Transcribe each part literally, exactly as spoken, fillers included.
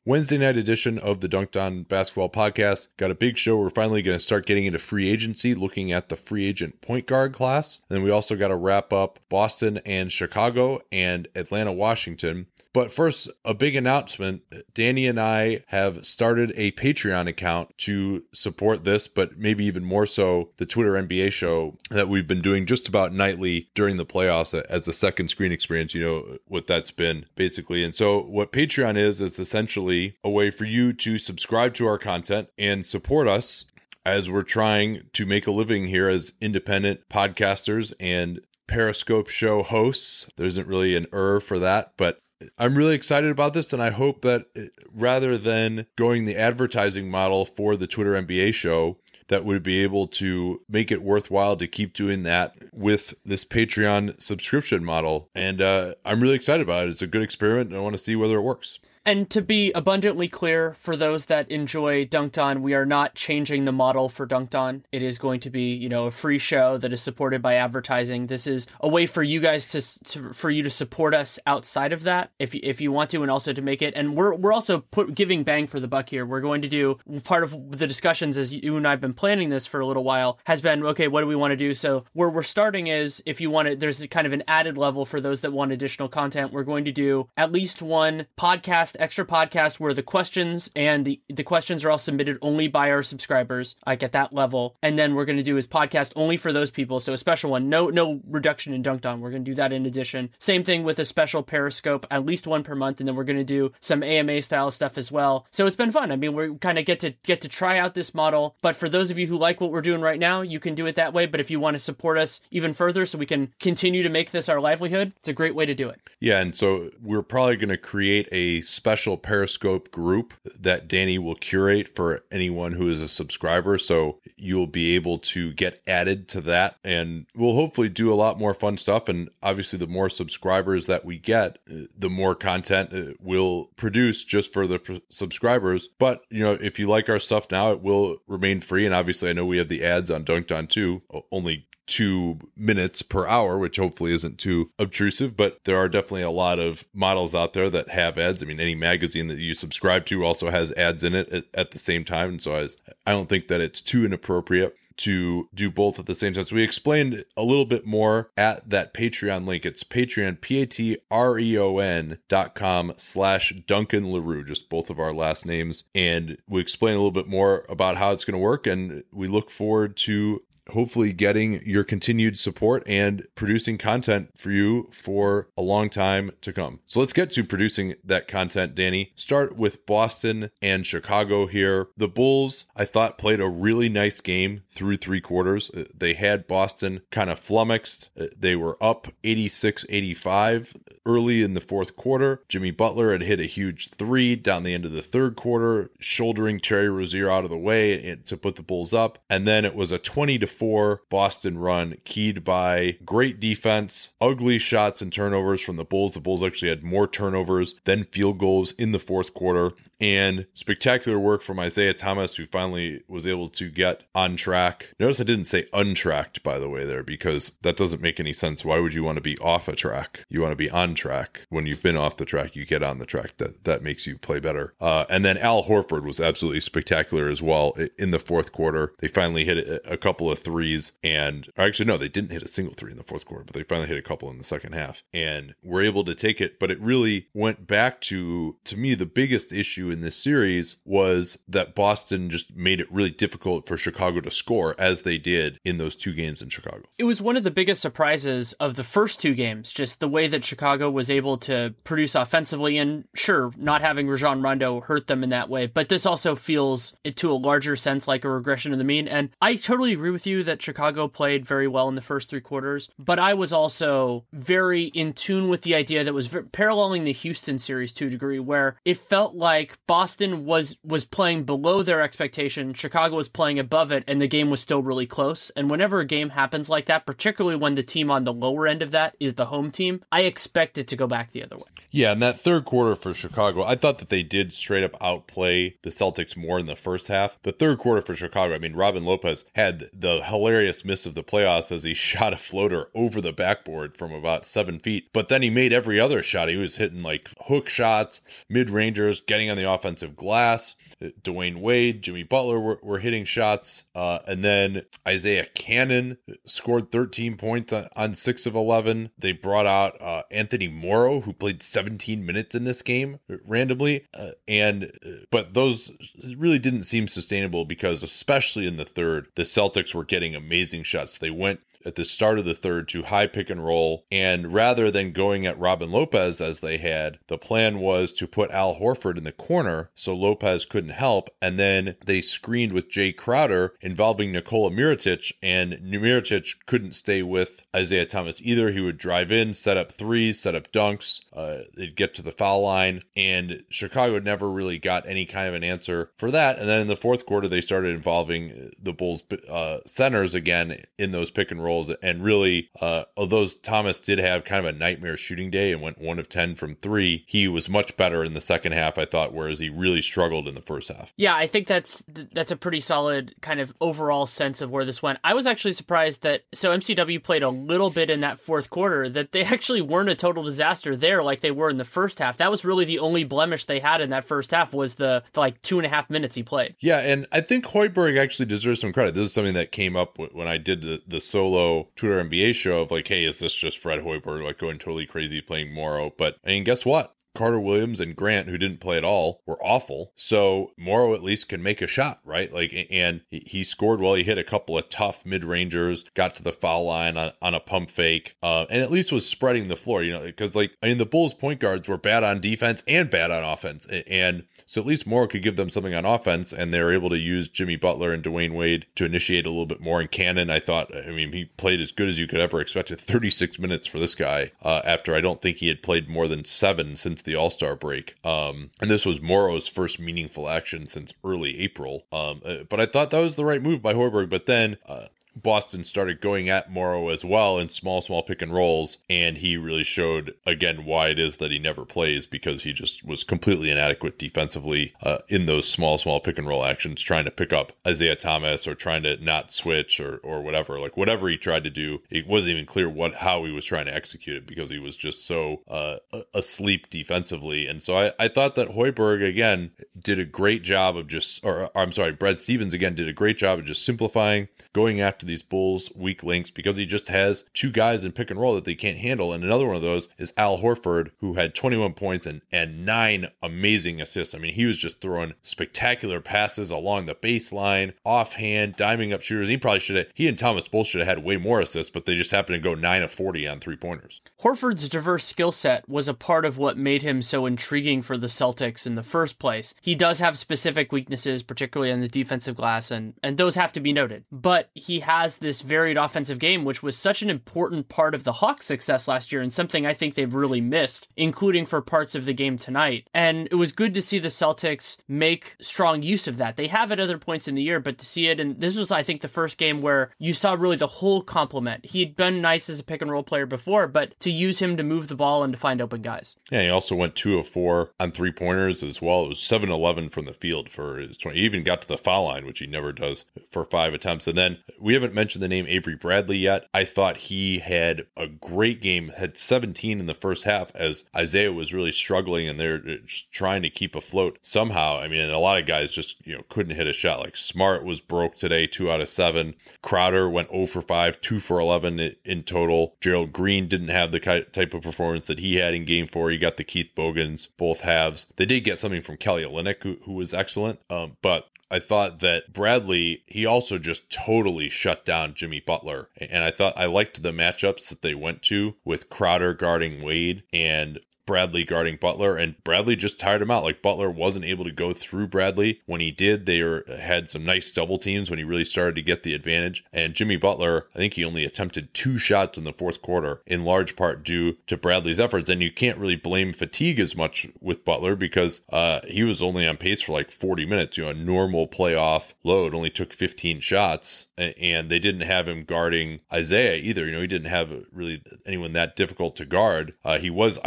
Wednesday night edition of the Dunked On Basketball Podcast. Got a big show. We're finally going to start getting into free agency, looking at the free agent point guard class. And then we also got to wrap up Boston and Chicago and Atlanta, Washington. But first, a big announcement. Danny and I have started a Patreon account to support this, but maybe even more so the Twitter N B A show that we've been doing just about nightly during the playoffs as a second screen experience. You know what that's been, basically. And so what Patreon is, is essentially a way for you to subscribe to our content and support us as we're trying to make a living here as independent podcasters and Periscope show hosts. There isn't really an er for that, but I'm really excited about this, and I hope that rather than going the advertising model for the Twitter N B A show, that would be able to make it worthwhile to keep doing that with this Patreon subscription model. And uh, I'm really excited about it. It's a good experiment, and I want to see whether it works. And to be abundantly clear, for those that enjoy Dunked On, we are not changing the model for Dunked On. It is going to be, you know, a free show that is supported by advertising. This is a way for you guys to, to for you to support us outside of that, if you, if you want to, and also to make it. And we're we're also put, giving bang for the buck here. We're going to do part of the discussions, as you and I have been planning this for a little while, has been, okay, what do we want to do? So where we're starting is, if you want to, there's kind of an added level for those that want additional content. We're going to do at least one podcast, extra podcast, where the questions and the the questions are all submitted only by our subscribers, like at that level. And then we're going to do his podcast only for those people, so a special one, no no reduction in Dunked On. We're going to do that in addition. Same thing with a special Periscope, at least one per month, and then we're going to do some A M A style stuff as well. So it's been fun. I mean, we kind of get to get to try out this model, but for those of you who like what we're doing right now, you can do it that way. But if you want to support us even further so we can continue to make this our livelihood, it's a great way to do it. Yeah, and so we're probably going to create a special Periscope group that Danny will curate for anyone who is a subscriber, so you'll be able to get added to that, and we'll hopefully do a lot more fun stuff. And obviously the more subscribers that we get, the more content we'll produce just for the pr- subscribers. But you know, if you like our stuff now, it will remain free. And obviously I know we have the ads on Dunked On too, only two minutes per hour, which hopefully isn't too obtrusive, but there are definitely a lot of models out there that have ads. I mean, any magazine that you subscribe to also has ads in it at, at the same time. And so I, was, I don't think that it's too inappropriate to do both at the same time. So we explained a little bit more at that Patreon link. It's Patreon, P-A-T-R-E-O-N dot com slash Duncan LaRue, just both of our last names. And we explain a little bit more about how it's going to work. And we look forward to hopefully getting your continued support and producing content for you for a long time to come. So let's get to producing that content, Danny. Start with Boston and Chicago here. The Bulls, I thought, played a really nice game through three quarters. They had Boston kind of flummoxed. They were up eighty-six eighty-five early in the fourth quarter. Jimmy Butler had hit a huge three down the end of the third quarter, shouldering Terry Rozier out of the way to put the Bulls up. And then it was a twenty to four Boston run, keyed by great defense, ugly shots and turnovers from the Bulls. The Bulls actually had more turnovers than field goals in the fourth quarter, and spectacular work from Isaiah Thomas, who finally was able to get on track. Notice I didn't say untracked, by the way, there, because that doesn't make any sense. Why would you want to be off a track? You want to be on track. When you've been off the track, you get on the track. That that makes you play better. Uh, and then Al Horford was absolutely spectacular as well in the fourth quarter. They finally hit a, a couple of threes, and actually no, they didn't hit a single three in the fourth quarter, but they finally hit a couple in the second half and were able to take it. But it really went back to, to me, the biggest issue in this series was that Boston just made it really difficult for Chicago to score, as they did in those two games in Chicago. It was one of the biggest surprises of the first two games, just the way that Chicago was able to produce offensively. And sure, not having Rajon Rondo hurt them in that way, but this also feels, to a larger sense, like a regression to the mean. And I totally agree with you that Chicago played very well in the first three quarters, but I was also very in tune with the idea that was paralleling the Houston series to a degree, where it felt like Boston was was playing below their expectation, Chicago was playing above it, and the game was still really close. And whenever a game happens like that, particularly when the team on the lower end of that is the home team, I expect it to go back the other way. Yeah, in that third quarter for Chicago, I thought that they did straight up outplay the Celtics more in the first half. The third quarter for Chicago, I mean, Robin Lopez had the hilarious miss of the playoffs as he shot a floater over the backboard from about seven feet. But then he made every other shot. He was hitting like hook shots, mid-rangers, getting on the offensive glass. Dwayne Wade, Jimmy Butler were, were hitting shots. Uh, and then Isaiah Cannon scored thirteen points on, on six of eleven. They brought out uh, Anthony Morrow, who played seventeen minutes in this game randomly. Uh, and But those really didn't seem sustainable because, especially in the third, the Celtics were getting amazing shots. They went at the start of the third to high pick and roll, and rather than going at Robin Lopez as they had, the plan was to put Al Horford in the corner so Lopez couldn't help, and then they screened with Jay Crowder involving Nikola Mirotic, and Mirotic couldn't stay with Isaiah Thomas either. He would drive in, set up threes, set up dunks, uh, they'd get to the foul line, and Chicago never really got any kind of an answer for that. And then in the fourth quarter, they started involving the Bulls uh, centers again in those pick and rolls. And really, uh, although Thomas did have kind of a nightmare shooting day and went one of ten from three, he was much better in the second half, I thought, whereas he really struggled in the first half. Yeah, I think that's that's a pretty solid kind of overall sense of where this went. I was actually surprised that, so M C W played a little bit in that fourth quarter, that they actually weren't a total disaster there like they were in the first half. That was really the only blemish they had in that first half was the, the like two and a half minutes he played. Yeah, and I think Hoiberg actually deserves some credit. This is something that came up when I did the, the solo Twitter N B A show of like, hey, is this just Fred Hoiberg like going totally crazy playing Morrow? But I mean, guess what? Carter Williams and Grant, who didn't play at all, were awful. So Morrow at least can make a shot, right? Like, and he scored well. He hit a couple of tough mid-rangers, got to the foul line on, on a pump fake, uh, and at least was spreading the floor, you know, because like, I mean, the Bulls point guards were bad on defense and bad on offense. And so at least Morrow could give them something on offense, and they were able to use Jimmy Butler and Dwayne Wade to initiate a little bit more. And Cannon, I thought, I mean, he played as good as you could ever expect at thirty-six minutes for this guy, uh, after I don't think he had played more than seven since the All-Star break. Um, and this was Morrow's first meaningful action since early April. Um, uh, but I thought that was the right move by Hoiberg. But then uh, Boston started going at Morrow as well in small, small pick and rolls. And he really showed, again, why it is that he never plays, because he just was completely inadequate defensively uh, in those small, small pick and roll actions, trying to pick up Isaiah Thomas or trying to not switch or, or whatever. Like whatever he tried to do, it wasn't even clear what how he was trying to execute it because he was just so uh, asleep defensively. And so I, I thought that Hoiberg, again, did a great job of just, or, or I'm sorry, Brad Stevens, again, did a great job of just simplifying, going after these Bulls weak links, because he just has two guys in pick and roll that they can't handle. And another one of those is Al Horford, who had twenty-one points and, and nine amazing assists. I mean, he was just throwing spectacular passes along the baseline, offhand, diming up shooters. He probably should have, he and Thomas both should have had way more assists, but they just happened to go nine of forty on three pointers. Horford's diverse skill set was a part of what made him so intriguing for the Celtics in the first place. He does have specific weaknesses, particularly on the defensive glass, and, and those have to be noted. But he has this varied offensive game, which was such an important part of the Hawks' success last year and something I think they've really missed, including for parts of the game tonight. And it was good to see the Celtics make strong use of that. They have at other points in the year, but to see it, and this was, I think, the first game where you saw really the whole complement. He'd been nice as a pick and roll player before, but to use him to move the ball and to find open guys. Yeah, he also went two of four on three pointers as well. It was seven eleven from the field for his twenty. He even got to the foul line, which he never does, for five attempts. And then we haven't mentioned the name Avery Bradley yet. I thought he had a great game, had seventeen in the first half as Isaiah was really struggling and they're just trying to keep afloat somehow. I mean, a lot of guys just, you know, couldn't hit a shot. Like Smart was broke today, two out of seven. Crowder went zero for five, two for eleven in total. Gerald Green didn't have the type of performance that he had in game four. He got the Keith Bogans, both halves. They did get something from Kelly Olynyk, who, who was excellent, um, but I thought that Bradley, he also just totally shut down Jimmy Butler. And I thought I liked the matchups that they went to with Crowder guarding Wade and Bradley guarding Butler, and Bradley just tired him out. Like Butler wasn't able to go through Bradley. When he did, they were, had some nice double teams when he really started to get the advantage. And Jimmy Butler, I think he only attempted two shots in the fourth quarter, in large part due to Bradley's efforts. And you can't really blame fatigue as much with Butler because uh, he was only on pace for like forty minutes. You know, a normal playoff load only took fifteen shots, and they didn't have him guarding Isaiah either. You know, he didn't have really anyone that difficult to guard. Uh, he was icing his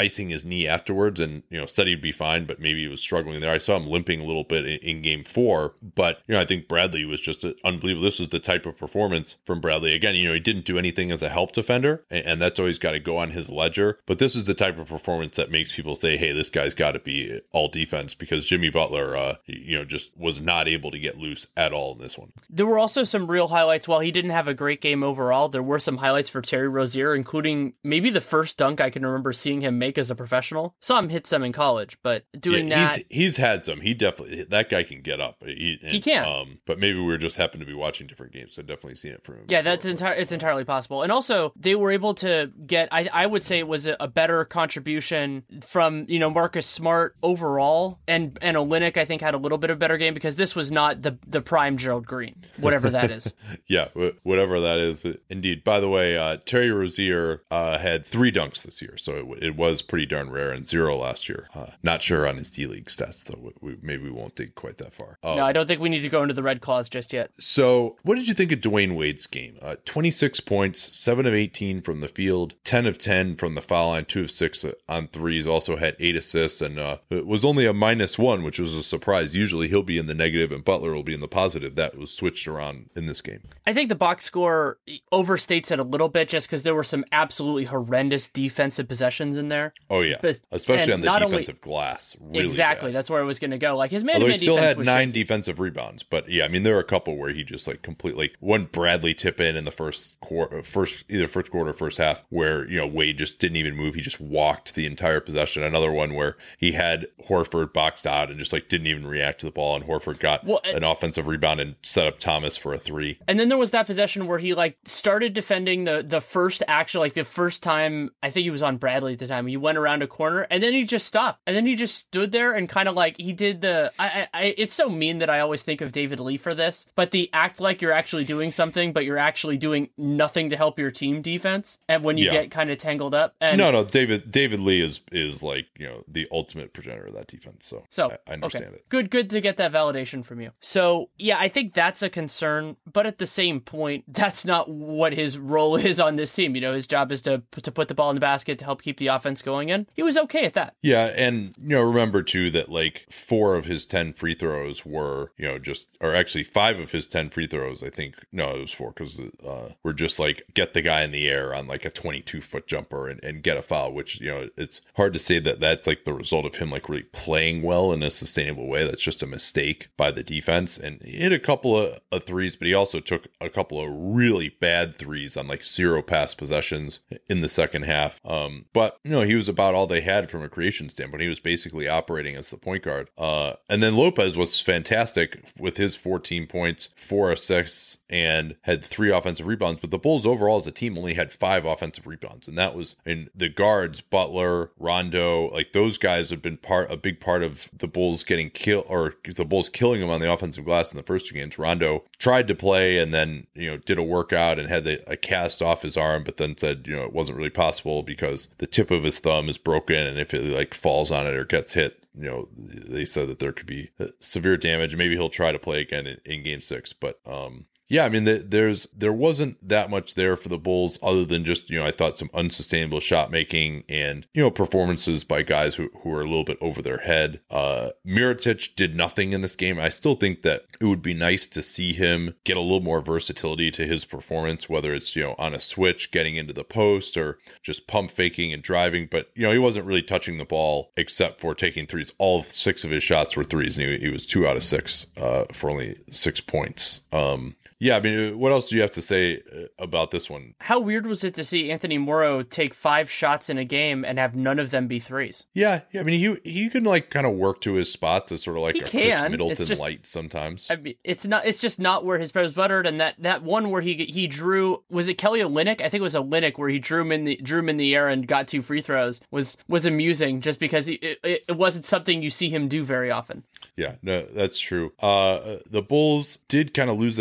knee afterwards and, you know, said he'd be fine, but maybe he was struggling there. I saw him limping a little bit in, in game four, but, you know, I think Bradley was just unbelievable. This is the type of performance from Bradley. Again, you know, he didn't do anything as a help defender, and, and that's always got to go on his ledger. But this is the type of performance that makes people say, hey, this guy's got to be all defense, because Jimmy Butler, uh, you know, just was not able to get loose at all in this one. There were also some real highlights. While he didn't have a great game overall, there were some highlights for Terry Rozier, including maybe the first dunk I can remember seeing him make as a professional. Saw him hit some in college, but doing yeah, that... He's, he's had some. He definitely... That guy can get up. He, and, he can. Um, but maybe we were just happened to be watching different games, so I've definitely seen it from him. Yeah, that's entire. It's entirely possible. And also, they were able to get... I, I would say it was a, a better contribution from, you know, Marcus Smart overall, and, and Olynyk, I think, had a little bit of a better game, because this was not the, the prime Gerald Green, whatever that is. Yeah, whatever that is. Indeed. By the way, uh, Terry Rozier uh, had three dunks this year, so it, it was pretty darn rare, and zero last year. Uh, not sure on his D-League stats, though. We, maybe we won't dig quite that far. Um, no, I don't think we need to go into the Red Claws just yet. So, what did you think of Dwayne Wade's game? Uh, twenty-six points, seven of eighteen from the field, ten of ten from the foul line, two of six on threes, also had eight assists, and uh, it was only a minus one, which was a surprise. Usually he'll be in the negative and Butler will be in the positive. That was switched around in this game. I think the box score overstates it a little bit, just because there were some absolutely horrendous defensive possessions in there. Oh, yeah. But, especially on the defensive only, glass. Really exactly. Bad. That's where I was going to go. Like, his man-to-man defense still had was nine shaky. defensive rebounds, but yeah, I mean, there were a couple where he just like completely one Bradley tip in in the first quarter, first either first quarter or first half, where, you know, Wade just didn't even move. He just walked the entire possession. Another one where he had Horford boxed out and just like didn't even react to the ball, and Horford got well, an offensive rebound and set up Thomas for a three. And then there was that possession where he like started defending the the first actual like the first time, I think he was on Bradley at the time. He went around a corner and then he just stopped, and then he just stood there and kind of like he did the I, I it's so mean that I always think of David Lee for this, but the act like you're actually doing something but you're actually doing nothing to help your team defense, and when you yeah. get kind of tangled up. And no no David David Lee is is like, you know, the ultimate progenitor of that defense, so so I, I understand okay. it. Good good to get that validation from you. So yeah, I think that's a concern, but at the same point, that's not what his role is on this team. You know, his job is to to put the ball in the basket to help keep the offense going, and he was okay at that. Yeah, and, you know, remember too that like four of his ten free throws were, you know, just, or actually five of his ten free throws, I think, no, it was four, because uh, were just like get the guy in the air on like a twenty-two foot jumper and, and get a foul, which, you know, it's hard to say that that's like the result of him like really playing well in a sustainable way. That's just a mistake by the defense, and he hit a couple of, of threes, but he also took a couple of really bad threes on like zero pass possessions in the second half. Um, but, you know, he was about all they had from a creation standpoint. He was basically operating as the point guard. Uh, and then Lopez was fantastic with his fourteen points, four assists, and had three offensive rebounds. But the Bulls overall as a team only had five offensive rebounds. And that was in the guards, Butler, Rondo, like those guys have been part, a big part of the Bulls getting killed, or the Bulls killing them on the offensive glass in the first two games. Rondo tried to play and then, you know, did a workout and had the, a cast off his arm, but then said, you know, it wasn't really possible because the tip of his thumb is broken, and if it like falls on it or gets hit, you know, they said that there could be severe damage. Maybe he'll try to play again in, in game six, but um yeah, I mean, the, there's there wasn't that much there for the Bulls other than just, you know, I thought some unsustainable shot making and, you know, performances by guys who, who are a little bit over their head. Uh, Mirotic did nothing in this game. I still think that it would be nice to see him get a little more versatility to his performance, whether it's, you know, on a switch, getting into the post, or just pump faking and driving. But, you know, he wasn't really touching the ball except for taking threes. All six of his shots were threes, and he, he was two out of six uh, for only six points. Um, Yeah, I mean, what else do you have to say about this one? How weird was it to see Anthony Morrow take five shots in a game and have none of them be threes? Yeah, yeah. I mean, he he can like kind of work to his spots as sort of like he a can. Chris Middleton just, light sometimes. I mean, it's not. It's just not where his bread was buttered. And that, that one where he he drew, was it Kelly Olynyk? I think it was Olynyk where he drew him in the drew him in the air and got two free throws. Was was amusing just because he, it it wasn't something you see him do very often. Yeah, no, that's true. Uh, the Bulls did kind of lose their composure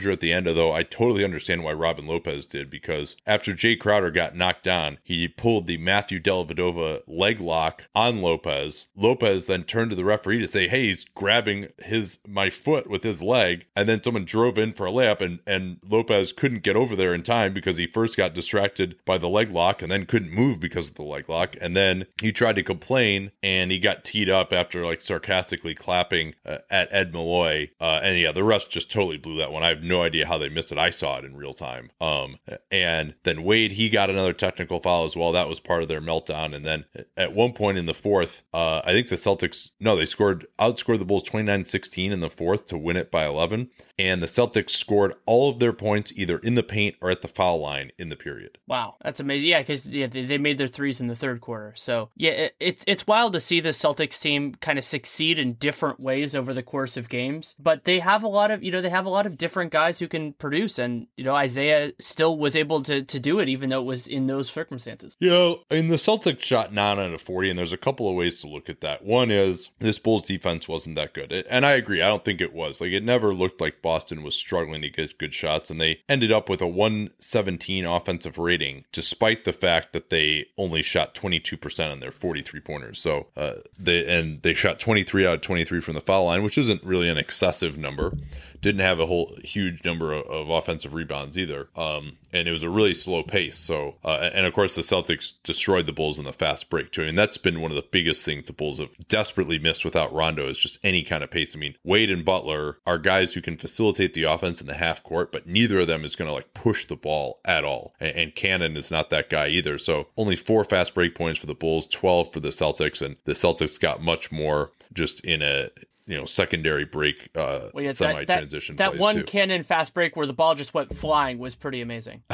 composure at the end, although I totally understand why Robin Lopez did, because after Jay Crowder got knocked down, he pulled the Matthew Dellavedova leg lock on Lopez. Lopez then turned to the referee to say, hey, he's grabbing his my foot with his leg, and then someone drove in for a layup, and, and Lopez couldn't get over there in time because he first got distracted by the leg lock and then couldn't move because of the leg lock, and then he tried to complain, and he got teed up after like sarcastically clapping uh, at Ed Malloy, uh, and yeah, the refs just totally blew that one. I have no idea how they missed it. I saw it in real time. Um, and then Wade, he got another technical foul as well. That was part of their meltdown. And then at one point in the fourth, uh, I think the Celtics, no, they scored, outscored the Bulls twenty-nine sixteen in the fourth to win it by eleven. And the Celtics scored all of their points either in the paint or at the foul line in the period. Wow, that's amazing. Yeah, because yeah, they, they made their threes in the third quarter. So yeah, it, it's it's wild to see the Celtics team kind of succeed in different ways over the course of games. But they have a lot of, you know, they have a lot of different guys who can produce. And, you know, Isaiah still was able to, to do it, even though it was in those circumstances. You know, and the Celtics shot nine out of forty, and there's a couple of ways to look at that. One is this Bulls defense wasn't that good. And I agree. I don't think it was. Like, it never looked like Boston was struggling to get good shots, and they ended up with a one seventeen offensive rating, despite the fact that they only shot twenty-two percent on their forty-three pointers. So uh, they and they shot twenty-three out of twenty-three from the foul line, which isn't really an excessive number. Didn't have a whole huge number of, of offensive rebounds either. Um, and it was a really slow pace. So, uh, and of course the Celtics destroyed the Bulls in the fast break too. I mean, that's been one of the biggest things the Bulls have desperately missed without Rondo, is just any kind of pace. I mean, Wade and Butler are guys who can facilitate the offense in the half court, but neither of them is going to like push the ball at all. And, and Cannon is not that guy either. So only four fast break points for the Bulls, twelve for the Celtics. And the Celtics got much more just in a, you know, secondary break, uh, well, yeah, semi-transition That, that, that one too. Cannon fast break where the ball just went flying was pretty amazing.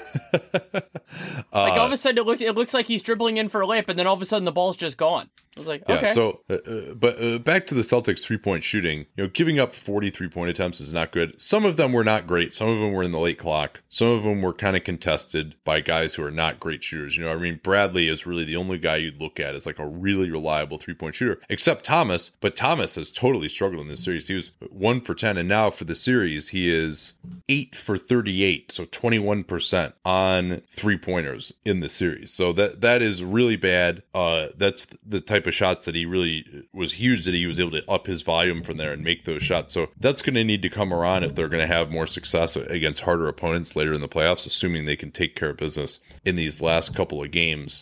uh, like all of a sudden it, look, it looks like he's dribbling in for a layup, and then all of a sudden the ball's just gone. I was like, okay. Yeah, so, uh, uh, but uh, back to the Celtics three-point shooting, you know, giving up forty three-point attempts is not good. Some of them were not great. Some of them were in the late clock. Some of them were kind of contested by guys who are not great shooters. You know, I mean, Bradley is really the only guy you'd look at as like a really reliable three-point shooter, except Thomas. But Thomas has totally struggled in this series. He was one for ten, and now for the series, he is eight for thirty-eight, so twenty-one percent on three-pointers in the series. So that that is really bad. Uh, that's the type of shots that he really was huge, that he was able to up his volume from there and make those shots. So that's going to need to come around if they're going to have more success against harder opponents later in the playoffs, assuming they can take care of business in these last couple of games.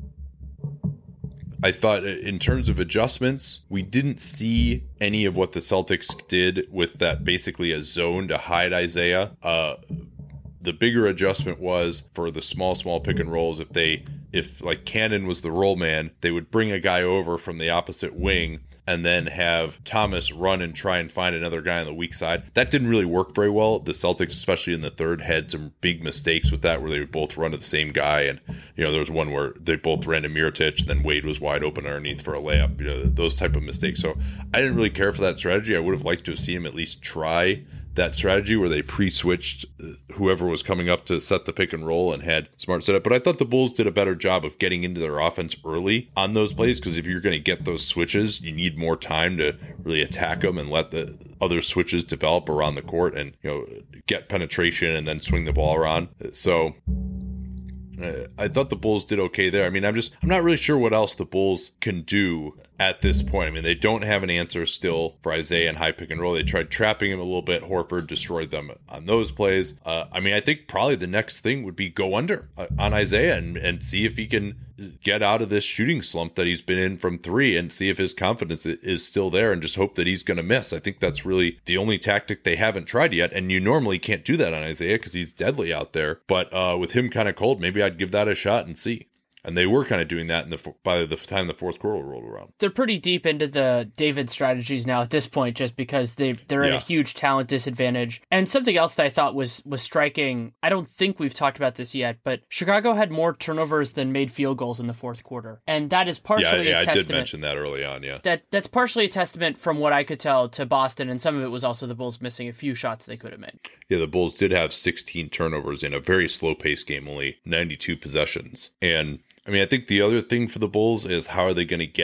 I thought in terms of adjustments, we didn't see any of what the Celtics did with that basically a zone to hide Isaiah. Uh, the bigger adjustment was for the small, small pick and rolls. If they, if like Cannon was the roll man, they would bring a guy over from the opposite wing and then have Thomas run and try and find another guy on the weak side. That didn't really work very well. The Celtics, especially in the third, had some big mistakes with that, where they would both run to the same guy. And, you know, there was one where they both ran to Mirotic, and then Wade was wide open underneath for a layup. You know, those type of mistakes. So I didn't really care for that strategy. I would have liked to have seen him at least try that strategy where they pre-switched whoever was coming up to set the pick and roll and had smart setup. But I thought the Bulls did a better job of getting into their offense early on those plays, because if you're going to get those switches, you need more time to really attack them and let the other switches develop around the court and, you know, get penetration and then swing the ball around. So uh, I thought the Bulls did okay there. I mean, I'm just, I'm not really sure what else the Bulls can do at this point. I mean, they don't have an answer still for Isaiah and high pick and roll. They tried trapping him a little bit. Horford destroyed them on those plays. Uh, I mean, I think probably the next thing would be go under uh, on Isaiah and, and see if he can get out of this shooting slump that he's been in from three, and see if his confidence is still there, and just hope that he's going to miss. I think that's really the only tactic they haven't tried yet. And you normally can't do that on Isaiah because he's deadly out there. But uh, with him kind of cold, maybe I'd give that a shot and see. And they were kind of doing that in the by the time the fourth quarter rolled around. They're pretty deep into the David strategies now at this point, just because they they're yeah. at a huge talent disadvantage. And something else that I thought was was striking, I don't think we've talked about this yet, but Chicago had more turnovers than made field goals in the fourth quarter, and that is partially yeah, yeah, a testament. I did mention that early on. Yeah, that that's partially a testament from what I could tell to Boston, and some of it was also the Bulls missing a few shots they could have made. Yeah, the Bulls did have sixteen turnovers in a very slow paced game, only ninety-two possessions, and I mean, I think the other thing for the Bulls is how are they going to get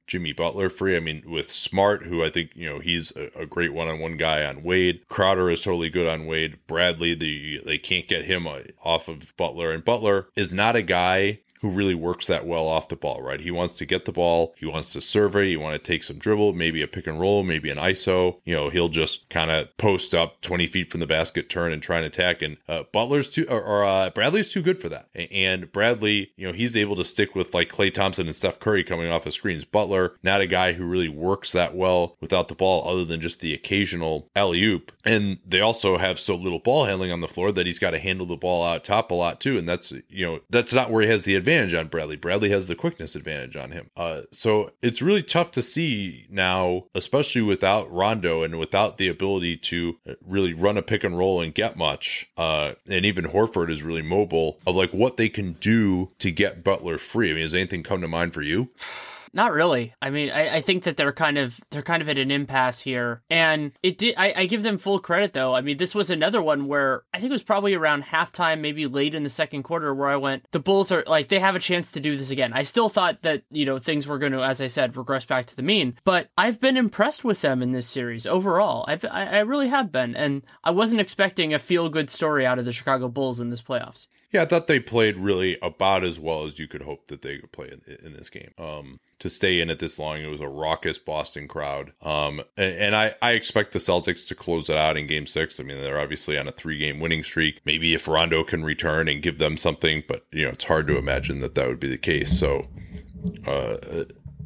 Jimmy Butler free. I mean, with Smart, who I think, you know, he's a, a great one-on-one guy on Wade. Crowder is totally good on Wade. Bradley, the, they can't get him off of Butler. And Butler is not a guy who really works that well off the ball, right? He wants to get the ball. He wants to survey. You want to take some dribble, maybe a pick and roll, maybe an I S O. You know, he'll just kind of post up twenty feet from the basket, turn and try and attack. And uh, Butler's too, or, or uh, Bradley's too good for that. And Bradley, you know, he's able to stick with like Klay Thompson and Steph Curry coming off of screens. Butler, not a guy who really works that well without the ball other than just the occasional alley-oop. And they also have so little ball handling on the floor that he's got to handle the ball out top a lot too. And that's, you know, that's not where he has the advantage on Bradley. Bradley has the quickness advantage on him. Uh, so it's really tough to see now, especially without Rondo and without the ability to really run a pick and roll and get much. Uh, and even Horford is really mobile, of like what they can do to get Butler free. I mean, does anything come to mind for you? Not really. I mean, I, I think that they're kind of they're kind of at an impasse here, and it did. I, I give them full credit though. I mean, this was another one where I think it was probably around halftime, maybe late in the second quarter, where I went, the Bulls are like, they have a chance to do this again. I still thought that, you know, things were going to, as I said, regress back to the mean, but I've been impressed with them in this series overall. I've I, I really have been, and I wasn't expecting a feel good story out of the Chicago Bulls in this playoffs. Yeah, I thought they played really about as well as you could hope that they could play in, in this game. Um, to stay in it this long, it was a raucous Boston crowd. Um, and, and I, I expect the Celtics to close it out in game six. I mean, they're obviously on a three-game winning streak. Maybe if Rondo can return and give them something, but, you know, it's hard to imagine that that would be the case. So, uh...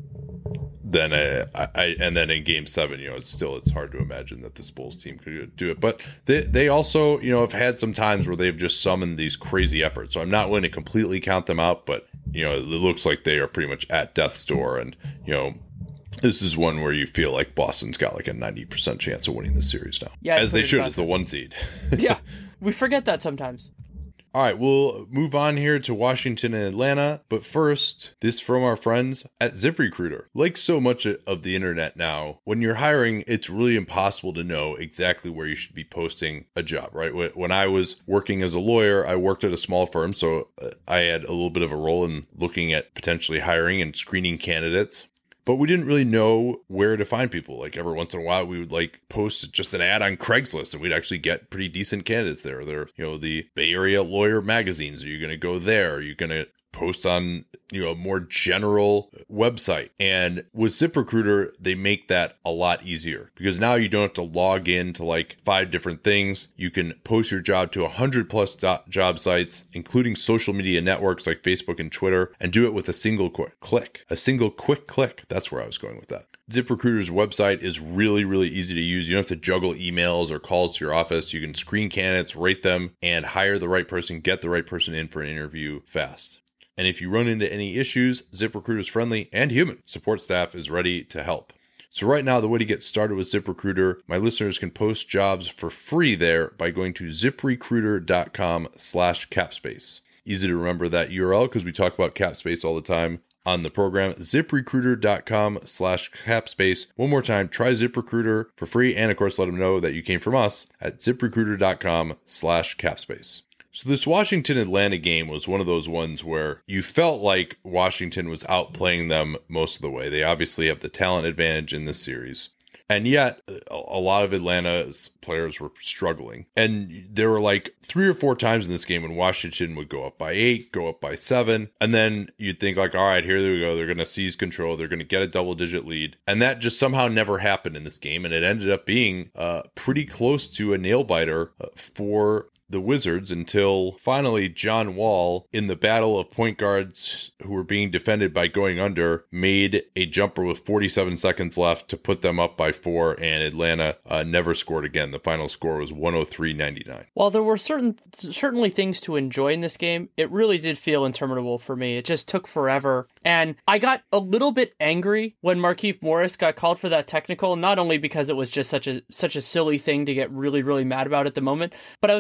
Then uh, I and then in game seven, you know, it's still it's hard to imagine that this Bulls team could do it. But they they also, you know, have had some times where they've just summoned these crazy efforts. So I'm not willing to completely count them out, but you know, it looks like they are pretty much at death's door. And you know, this is one where you feel like Boston's got like a ninety percent chance of winning this series now, yeah, as they should as the one seed. Yeah, we forget that sometimes. All right, we'll move on here to Washington and Atlanta. But first, this from our friends at ZipRecruiter. Like so much of the internet now, when you're hiring, it's really impossible to know exactly where you should be posting a job, right? When I was working as a lawyer, I worked at a small firm, so I had a little bit of a role in looking at potentially hiring and screening candidates. But we didn't really know where to find people. Like every once in a while, we would like post just an ad on Craigslist, and we'd actually get pretty decent candidates there. They're, you know, the Bay Area lawyer magazines. Are you going to go there? Are you going to post on, you know, a more general website? And with ZipRecruiter, they make that a lot easier because now you don't have to log in to like five different things. You can post your job to one hundred plus job sites, including social media networks like Facebook and Twitter, and do it with a single quick click. A single quick click. That's where I was going with that. ZipRecruiter's website is really, really easy to use. You don't have to juggle emails or calls to your office. You can screen candidates, rate them, and hire the right person, get the right person in for an interview fast. And if you run into any issues, ZipRecruiter is friendly and human. Support staff is ready to help. So right now, the way to get started with ZipRecruiter, my listeners can post jobs for free there by going to ZipRecruiter.com slash capspace. Easy to remember that U R L because we talk about capspace all the time on the program. ZipRecruiter.com slash capspace. One more time, try ZipRecruiter for free. And of course, let them know that you came from us at ZipRecruiter.com slash capspace. So this Washington-Atlanta game was one of those ones where you felt like Washington was outplaying them most of the way. They obviously have the talent advantage in this series. And yet, a lot of Atlanta's players were struggling. And there were like three or four times in this game when Washington would go up by eight, go up by seven. And then you'd think like, all right, here they go. They're going to seize control. They're going to get a double-digit lead. And that just somehow never happened in this game. And it ended up being uh, pretty close to a nail-biter uh, for the Wizards until finally John Wall, in the battle of point guards who were being defended by going under, made a jumper with forty-seven seconds left to put them up by four, and Atlanta uh, never scored again. The final score was one oh three ninety-nine. While there were certain certainly things to enjoy in this game, it really did feel interminable for me. It just took forever. And I got a little bit angry when Markieff Morris got called for that technical, not only because it was just such a such a silly thing to get really, really mad about at the moment, but I was just sitting there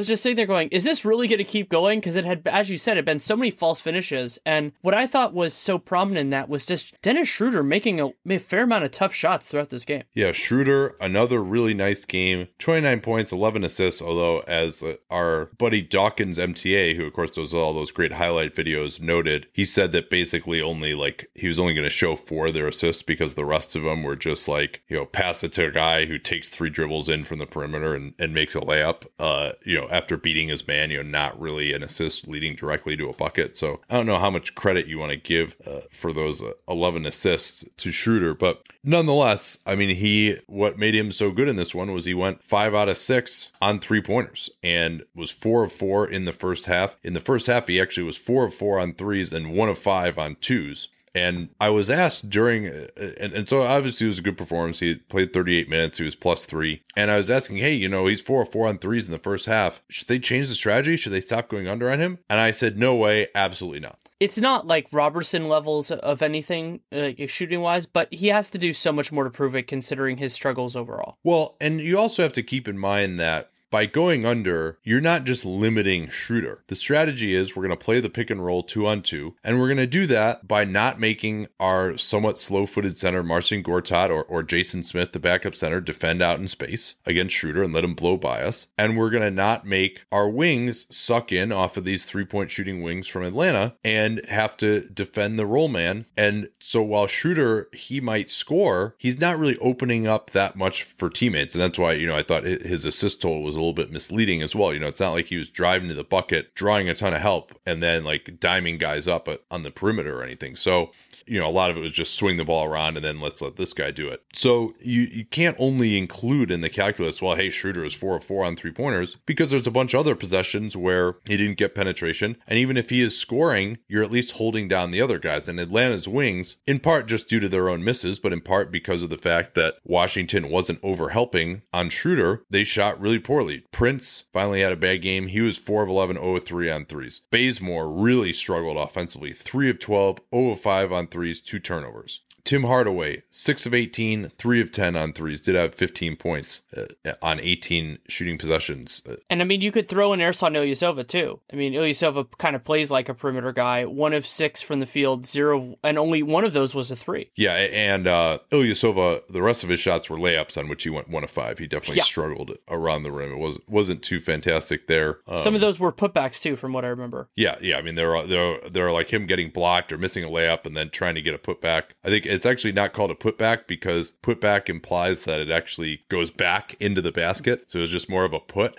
there going, is this really going to keep going? Because it had, as you said, it had been so many false finishes. And what I thought was so prominent in that was just Dennis Schroeder making a, a fair amount of tough shots throughout this game. Yeah, Schroeder, another really nice game. twenty-nine points, eleven assists, although as uh, our buddy Dawkins M T A, who of course does all those great highlight videos, noted, he said that basically only like, he was only going to show four of their assists because the rest of them were just like, you know, pass it to a guy who takes three dribbles in from the perimeter and, and makes a layup, uh, you know, after beating his man, you know, not really an assist leading directly to a bucket. So I don't know how much credit you want to give uh, for those uh, eleven assists to Schroeder, but nonetheless, I mean, he, what made him so good in this one was he went five out of six on three pointers and was four of four in the first half. In the first half, he actually was four of four on threes and one of five on twos. And I was asked during, and, and so obviously it was a good performance. He played thirty-eight minutes. He was plus three. And I was asking, hey, you know, he's four or four on threes in the first half. Should they change the strategy? Should they stop going under on him? And I said, no way, absolutely not. It's not like Robertson levels of anything like shooting wise, but he has to do so much more to prove it considering his struggles overall. Well, and you also have to keep in mind that by going under, you're not just limiting Schroeder. The strategy is we're going to play the pick and roll two on two, and we're going to do that by not making our somewhat slow-footed center, Marcin Gortat or, or Jason Smith, the backup center, defend out in space against Schroeder and let him blow by us. And we're going to not make our wings suck in off of these three-point shooting wings from Atlanta and have to defend the roll man. And so while Schroeder, he might score, he's not really opening up that much for teammates. And that's why, you know, I thought his assist total was a little bit misleading as well. You know, it's not like he was driving to the bucket, drawing a ton of help, and then like diming guys up at, on the perimeter or anything. So, you know, a lot of it was just swing the ball around and then let's let this guy do it. So you, you can't only include in the calculus, well, hey, Schroeder is four of four on three pointers, because there's a bunch of other possessions where he didn't get penetration. And even if he is scoring, you're at least holding down the other guys. And Atlanta's wings, in part just due to their own misses, but in part because of the fact that Washington wasn't over helping on Schroeder, they shot really poorly. Prince finally had a bad game. He was four of eleven, zero of three on threes. Bazemore really struggled offensively. three of twelve, zero of five on threes, two turnovers. Tim Hardaway, six of eighteen, three of ten on threes, did have fifteen points uh, on eighteen shooting possessions. And I mean, you could throw in Ersan Ilyasova too. I mean, Ilyasova kind of plays like a perimeter guy, one of six from the field, zero, and only one of those was a three. Yeah, and uh, Ilyasova, the rest of his shots were layups on which he went one of five. He definitely yeah. struggled around the rim. It was, wasn't too fantastic there. Um, Some of those were putbacks too, from what I remember. Yeah, yeah. I mean, they're, they're, they're like him getting blocked or missing a layup and then trying to get a putback. I think it's actually not called a putback because putback implies that it actually goes back into the basket. So it was just more of a put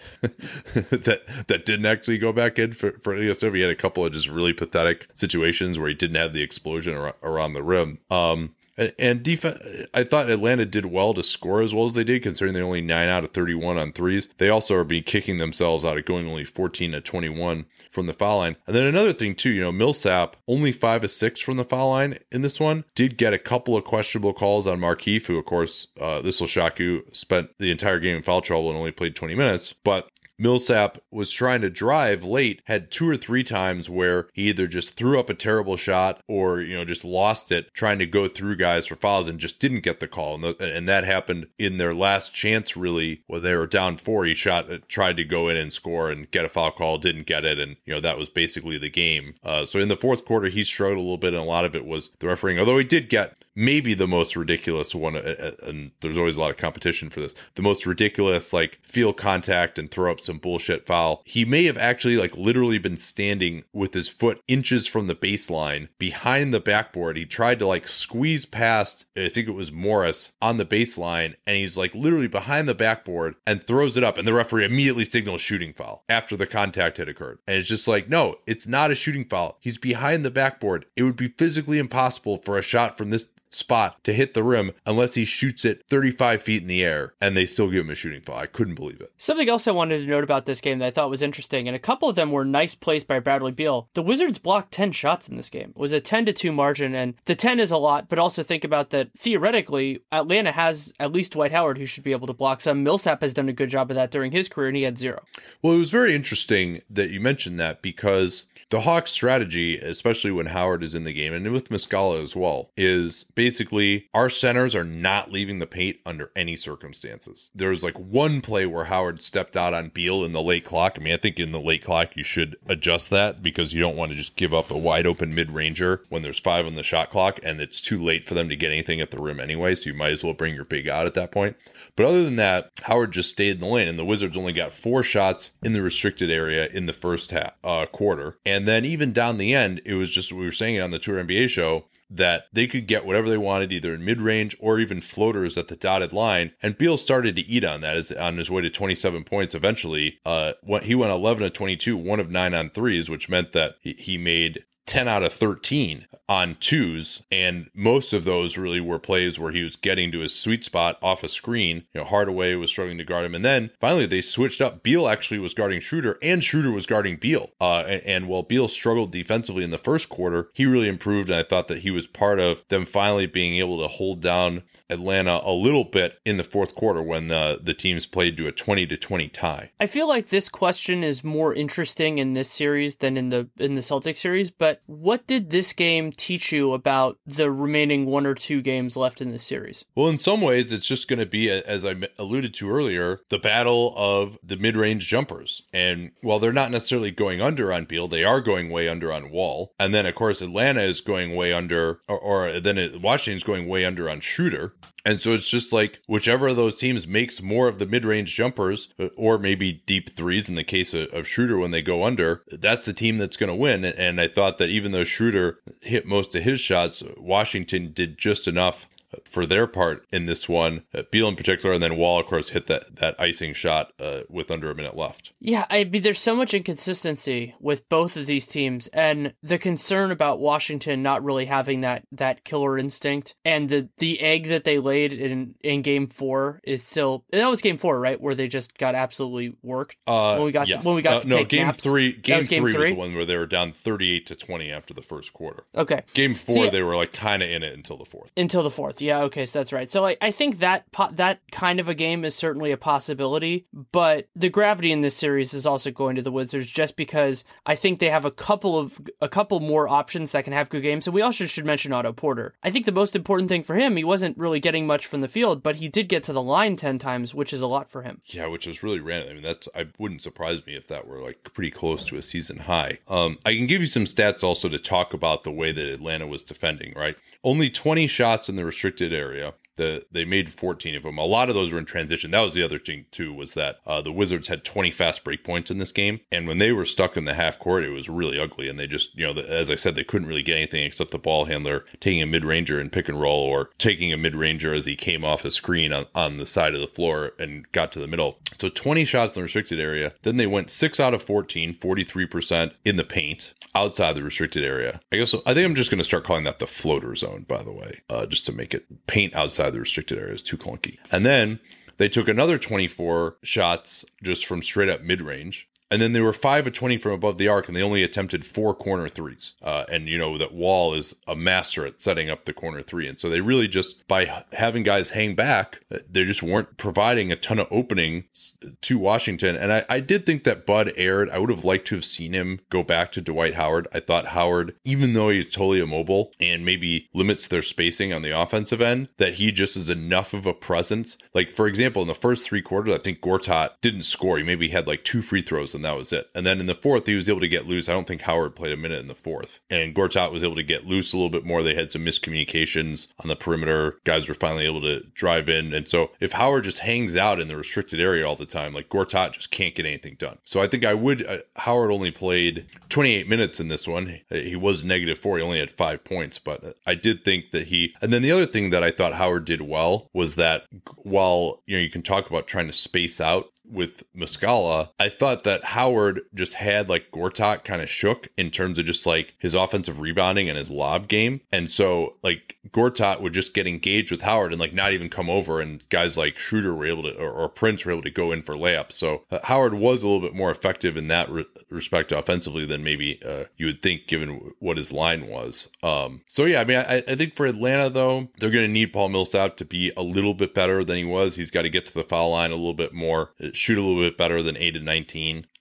that that didn't actually go back in for, for Ilyasova. He had a couple of just really pathetic situations where he didn't have the explosion ar- around the rim. Um, And defense, I thought Atlanta did well to score as well as they did, considering they're only nine out of thirty-one on threes. They also are being kicking themselves out of going only fourteen to twenty-one from the foul line. And then another thing too, you know, Millsap only five of six from the foul line in this one. Did get a couple of questionable calls on Markieff, who of course, uh, this will shock you, spent the entire game in foul trouble and only played twenty minutes, but Millsap was trying to drive late, had two or three times where he either just threw up a terrible shot or, you know, just lost it trying to go through guys for fouls and just didn't get the call. And, the, and that happened in their last chance, really, where they were down four. He shot, tried to go in and score and get a foul call, didn't get it. And, you know, that was basically the game. Uh, so in the fourth quarter, he struggled a little bit, and a lot of it was the refereeing, although he did get maybe the most ridiculous one, and there's always a lot of competition for this, the most ridiculous, like, feel contact and throw up some bullshit foul. He may have actually, like, literally been standing with his foot inches from the baseline behind the backboard. He tried to, like, squeeze past, I think it was Morris, on the baseline, and he's, like, literally behind the backboard and throws it up, and the referee immediately signals shooting foul after the contact had occurred. And it's just like, no, it's not a shooting foul. He's behind the backboard. It would be physically impossible for a shot from this spot to hit the rim unless he shoots it thirty-five feet in the air, and they still give him a shooting foul. I couldn't believe it. Something else I wanted to note about this game that I thought was interesting, and a couple of them were nice plays by Bradley Beal. The Wizards blocked ten shots in this game. It was a ten to two margin, and the ten is a lot, but also think about that theoretically, Atlanta has at least Dwight Howard who should be able to block some. Millsap has done a good job of that during his career, and he had zero. Well, it was very interesting that you mentioned that, because the Hawks' strategy, especially when Howard is in the game, and with Muscala as well, is basically basically our centers are not leaving the paint under any circumstances. There was like one play where Howard stepped out on Beal in the late clock. I mean, I think in the late clock you should adjust that because you don't want to just give up a wide open mid-ranger when there's five on the shot clock and it's too late for them to get anything at the rim anyway, so you might as well bring your big out at that point. But other than that, Howard just stayed in the lane, and the Wizards only got four shots in the restricted area in the first half, uh, quarter. And then even down the end, it was just, we were saying it on the Tour N B A show, that they could get whatever they wanted, either in mid-range or even floaters at the dotted line. And Beal started to eat on that as on his way to twenty-seven points eventually. Uh, he went eleven of twenty-two, one of nine on threes, which meant that he, he made ten out of thirteen on twos, and most of those really were plays where he was getting to his sweet spot off a screen. You know, Hardaway was struggling to guard him, and then finally they switched up. Beal actually was guarding Schroeder, and Schroeder was guarding Beal. Uh, and, and while Beal struggled defensively in the first quarter, he really improved, and I thought that he was part of them finally being able to hold down Atlanta a little bit in the fourth quarter when the, the teams played to a twenty to twenty tie. I feel like this question is more interesting in this series than in the in the Celtics series, but what did this game teach you about the remaining one or two games left in this series? Well, in some ways, it's just going to be, as I alluded to earlier, the battle of the mid-range jumpers. And while they're not necessarily going under on Beal, they are going way under on Wall. And then, of course, Atlanta is going way under, or, or then it, Washington's going way under on Schroeder. And so it's just like whichever of those teams makes more of the mid-range jumpers, or maybe deep threes in the case of, of Schroeder when they go under, that's the team that's going to win. And I thought that even though Schroeder hit most of his shots, Washington did just enough for their part in this one, uh, Beal in particular, and then Wall, of course, hit that that icing shot uh, with under a minute left. Yeah, I mean, there's so much inconsistency with both of these teams, and the concern about Washington not really having that that killer instinct, and the the egg that they laid in in game four is still, that was game four, right, where they just got absolutely worked. Uh, when we got yes. to, when we got uh, to no, take game naps. three. Game, was game three, three was the one where they were down thirty-eight to twenty after the first quarter. Okay, game four, See, they were like kind of in it until the fourth. Until the fourth, yeah, okay, so that's right. So I, I think that po- that kind of a game is certainly a possibility, but the gravity in this series is also going to the Wizards just because I think they have a couple of a couple more options that can have good games. And we also should mention Otto Porter. I think the most important thing for him, he wasn't really getting much from the field, but he did get to the line ten times, which is a lot for him. Yeah, which is really random. I mean, that's I wouldn't surprise me if that were like pretty close to a season high. Um, I can give you some stats also to talk about the way that Atlanta was defending, right? Only twenty shots in the restricted area. The, they made fourteen of them. A lot of those were in transition. That was the other thing, too, was that uh, the Wizards had twenty fast break points in this game. And when they were stuck in the half court, it was really ugly. And they just, you know, the, as I said, they couldn't really get anything except the ball handler taking a mid-ranger in pick and roll, or taking a mid-ranger as he came off a screen on, on the side of the floor and got to the middle. So twenty shots in the restricted area. Then they went six out of fourteen, forty-three percent in the paint outside the restricted area. I guess I think I'm just going to start calling that the floater zone, by the way, uh, just to make it paint outside the restricted area is too clunky. And then they took another twenty-four shots just from straight up mid-range. And then they were five of twenty from above the arc, and they only attempted four corner threes. Uh, and, you know, that Wall is a master at setting up the corner three. And so they really just, by having guys hang back, they just weren't providing a ton of openings to Washington. And I, I did think that Bud erred. I would have liked to have seen him go back to Dwight Howard. I thought Howard, even though he's totally immobile and maybe limits their spacing on the offensive end, that he just is enough of a presence. Like, for example, in the first three quarters, I think Gortat didn't score. He maybe had like two free throws, and that was it. And then in the fourth, he was able to get loose. I don't think Howard played a minute in the fourth. And Gortat was able to get loose a little bit more. They had some miscommunications on the perimeter. Guys were finally able to drive in. And so if Howard just hangs out in the restricted area all the time, like Gortat just can't get anything done. So I think I would, uh, Howard only played twenty-eight minutes in this one. He was negative four. He only had five points, but I did think that he, and then the other thing that I thought Howard did well was that while, you know, you can talk about trying to space out with Muscala, I thought that Howard just had like Gortat kind of shook in terms of just like his offensive rebounding and his lob game. And so like Gortat would just get engaged with Howard and like not even come over, and guys like Schroeder were able to, or, or Prince were able to go in for layups. So uh, Howard was a little bit more effective in that re- respect offensively than maybe uh, you would think given what his line was. Um, so yeah, I mean, I, I think for Atlanta though, they're going to need Paul Millsap to be a little bit better than he was. He's got to get to the foul line a little bit more, shoot a little bit better than eight and nineteen.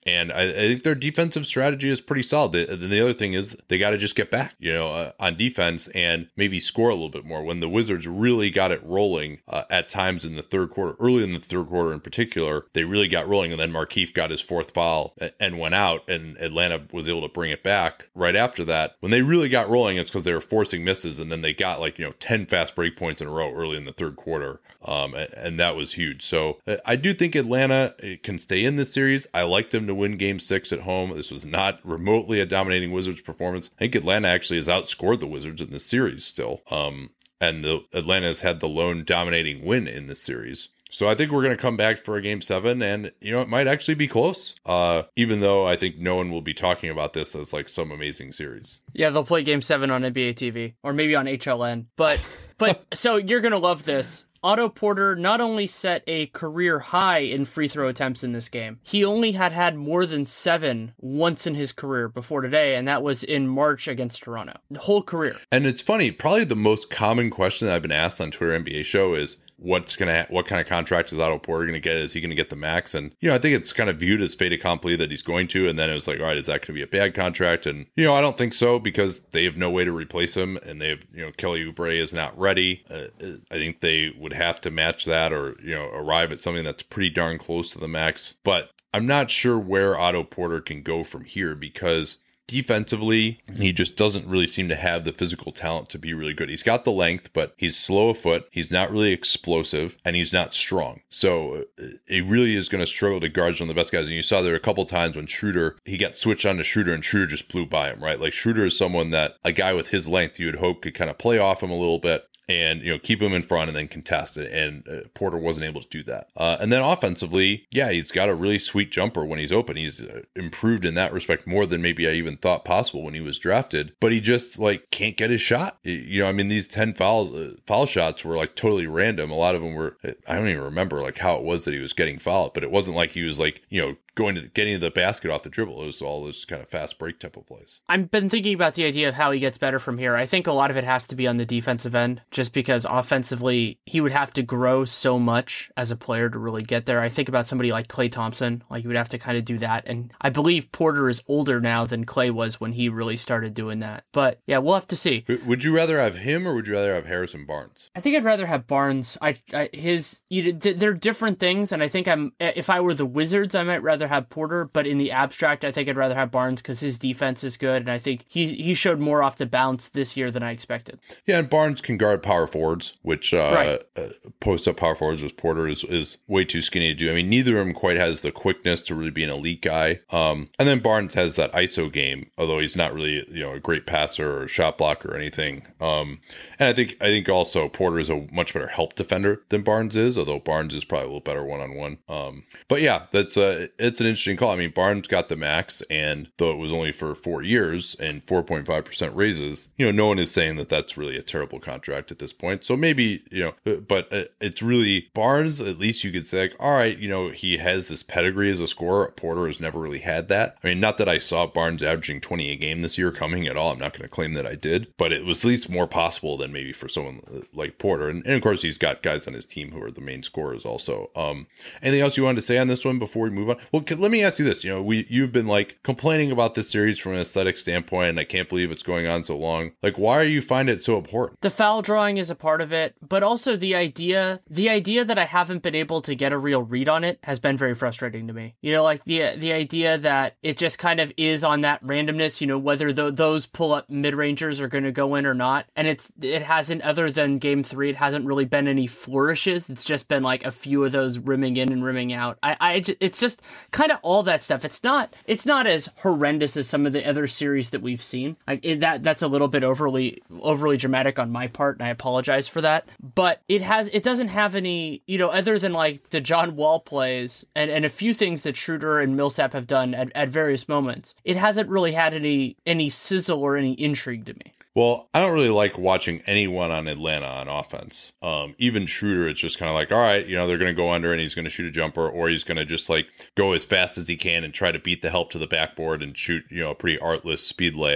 And I, I think their defensive strategy is pretty solid. The, the other thing is they got to just get back, you know, uh, on defense and maybe score a little bit more. When the Wizards really got it rolling uh, at times in the third quarter, early in the third quarter in particular, they really got rolling. And then Markieff got his fourth foul and went out, and Atlanta was able to bring it back right after that. When they really got rolling, it's because they were forcing misses, and then they got like, you know, ten fast break points in a row early in the third quarter. Um, and, and that was huge. So I do think Atlanta can stay in this series. I like them to win game six at home. This was not remotely a dominating Wizards performance. I think Atlanta actually has outscored the Wizards in this series still. Um, and the Atlanta has had the lone dominating win in this series. So I think we're going to come back for a game seven, and, you know, it might actually be close, uh, even though I think no one will be talking about this as like some amazing series. Yeah, they'll play game seven on N B A T V or maybe on H L N. But, but so you're going to love this. Otto Porter not only set a career high in free throw attempts in this game, he only had had more than seven once in his career before today, and that was in March against Toronto. The whole career. And it's funny, probably the most common question that I've been asked on Twitter N B A Show is, what's going to, ha- what kind of contract is Otto Porter going to get? Is he going to get the max? And, you know, I think it's kind of viewed as fait accompli that he's going to. And then it was like, all right, is that going to be a bad contract? And, you know, I don't think so, because they have no way to replace him. And they have, you know, Kelly Oubre is not ready. Uh, I think they would have to match that, or, you know, arrive at something that's pretty darn close to the max. But I'm not sure where Otto Porter can go from here, because defensively, he just doesn't really seem to have the physical talent to be really good. He's got the length, but he's slow of foot. He's not really explosive, and he's not strong. So it really is going to struggle to guard some of the best guys. And you saw there a couple times when Schroeder, he got switched on to Schroeder, and Schroeder just blew by him, right? Like, Schroeder is someone that a guy with his length you would hope could kind of play off him a little bit and, you know, keep him in front and then contest it. And uh, Porter wasn't able to do that. Uh, and then offensively, yeah, he's got a really sweet jumper when he's open. He's uh, improved in that respect more than maybe I even thought possible when he was drafted. But he just, like, can't get his shot. You know, I mean, these ten fouls, uh, foul shots were, like, totally random. A lot of them were, I don't even remember, like, how it was that he was getting fouled. But it wasn't like he was, like, you know, going to getting to the basket off the dribble. It was all those kind of fast break type of plays. I've been thinking about the idea of how he gets better from here. I think a lot of it has to be on the defensive end, just because offensively he would have to grow so much as a player to really get there. I think about somebody like Klay Thompson, like he would have to kind of do that. And I believe Porter is older now than Klay was when he really started doing that. But yeah, we'll have to see. Would you rather have him, or would you rather have Harrison Barnes? I think I'd rather have Barnes. I, I his you, they're different things, and I think I'm if I were the Wizards, I might rather have Porter, but in the abstract, I think I'd rather have Barnes because his defense is good, and I think he he showed more off the bounce this year than I expected. Yeah, and Barnes can guard power forwards, which uh, right. uh, post-up power forwards with Porter is, is way too skinny to do. I mean, neither of them quite has the quickness to really be an elite guy. Um, and then Barnes has that I S O game, although he's not really, you know, a great passer or shot blocker or anything. Um, and I think I think also Porter is a much better help defender than Barnes is, although Barnes is probably a little better one-on-one. Um, but yeah, that's uh, it's an interesting call. I mean, Barnes got the max, and though it was only for four years and four point five percent raises, you know, no one is saying that that's really a terrible contract at this point. So maybe, you know, but it's really Barnes, at least you could say, like, all right, you know, he has this pedigree as a scorer. Porter has never really had that. I mean, not that I saw Barnes averaging twenty a game this year coming at all. I'm not going to claim that I did, but it was at least more possible than maybe for someone like Porter. And, and of course, he's got guys on his team who are the main scorers also. Um, anything else you wanted to say on this one before we move on? Well, let me ask you this. You know, we you've been like complaining about this series from an aesthetic standpoint, and I can't believe it's going on so long. Like, why are you finding it so important? The foul drawing is a part of it, but also the idea, the idea that I haven't been able to get a real read on it has been very frustrating to me. You know, like the the idea that it just kind of is on that randomness. You know, whether th- those pull up mid rangers are going to go in or not, and it's it hasn't, other than game three, it hasn't really been any flourishes. It's just been like a few of those rimming in and rimming out. I, I it's just kind of all that stuff. It's not it's not as horrendous as some of the other series that we've seen. Like it, that that's a little bit overly overly dramatic on my part, and I apologize for that. But it has it doesn't have any, you know, other than like the John Wall plays and, and a few things that Schroeder and Millsap have done at, at various moments. It hasn't really had any any sizzle or any intrigue to me. Well, I don't really like watching anyone on Atlanta on offense. Um, even Schroeder, it's just kind of like, all right, you know, they're going to go under and he's going to shoot a jumper, or he's going to just like go as fast as he can and try to beat the help to the backboard and shoot, you know, a pretty artless speed layup.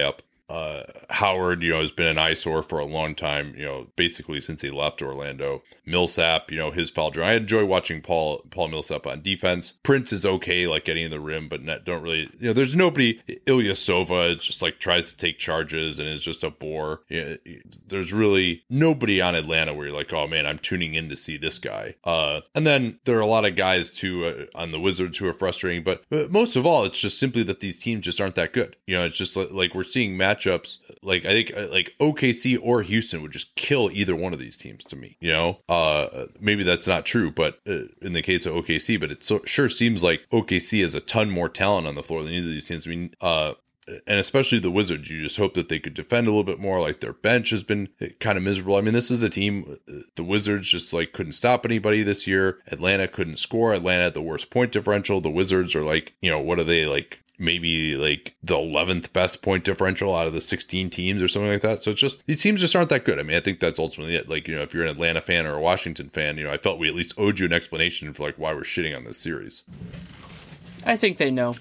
Uh, Howard, you know, has been an eyesore for a long time, you know, basically since he left Orlando. Millsap, you know, his foul draw. I enjoy watching Paul Paul Millsap on defense. Prince is okay, like getting in the rim, but not, don't really, you know, there's nobody. Ilyasova is just like tries to take charges and is just a bore. You know, there's really nobody on Atlanta where you're like, oh man, I'm tuning in to see this guy. Uh, and then there are a lot of guys too uh, on the Wizards who are frustrating, but, but most of all, it's just simply that these teams just aren't that good. You know, it's just like, like we're seeing matchups. Like I think like O K C or Houston would just kill either one of these teams to me. You know, uh, maybe that's not true, but uh, in the case of O K C, but it so, sure seems like O K C has a ton more talent on the floor than either of these teams. I mean, uh, and especially the Wizards, you just hope that they could defend a little bit more. Like their bench has been kind of miserable. I mean, this is a team, the Wizards just like couldn't stop anybody this year. Atlanta couldn't score. Atlanta had the worst point differential. The Wizards are like, you know, what are they like? Maybe like the eleventh best point differential out of the sixteen teams or something like that. So it's just, these teams just aren't that good. I mean, I think that's ultimately it. Like, you know, if you're an Atlanta fan or a Washington fan, you know, I felt we at least owed you an explanation for like why we're shitting on this series. I think they know.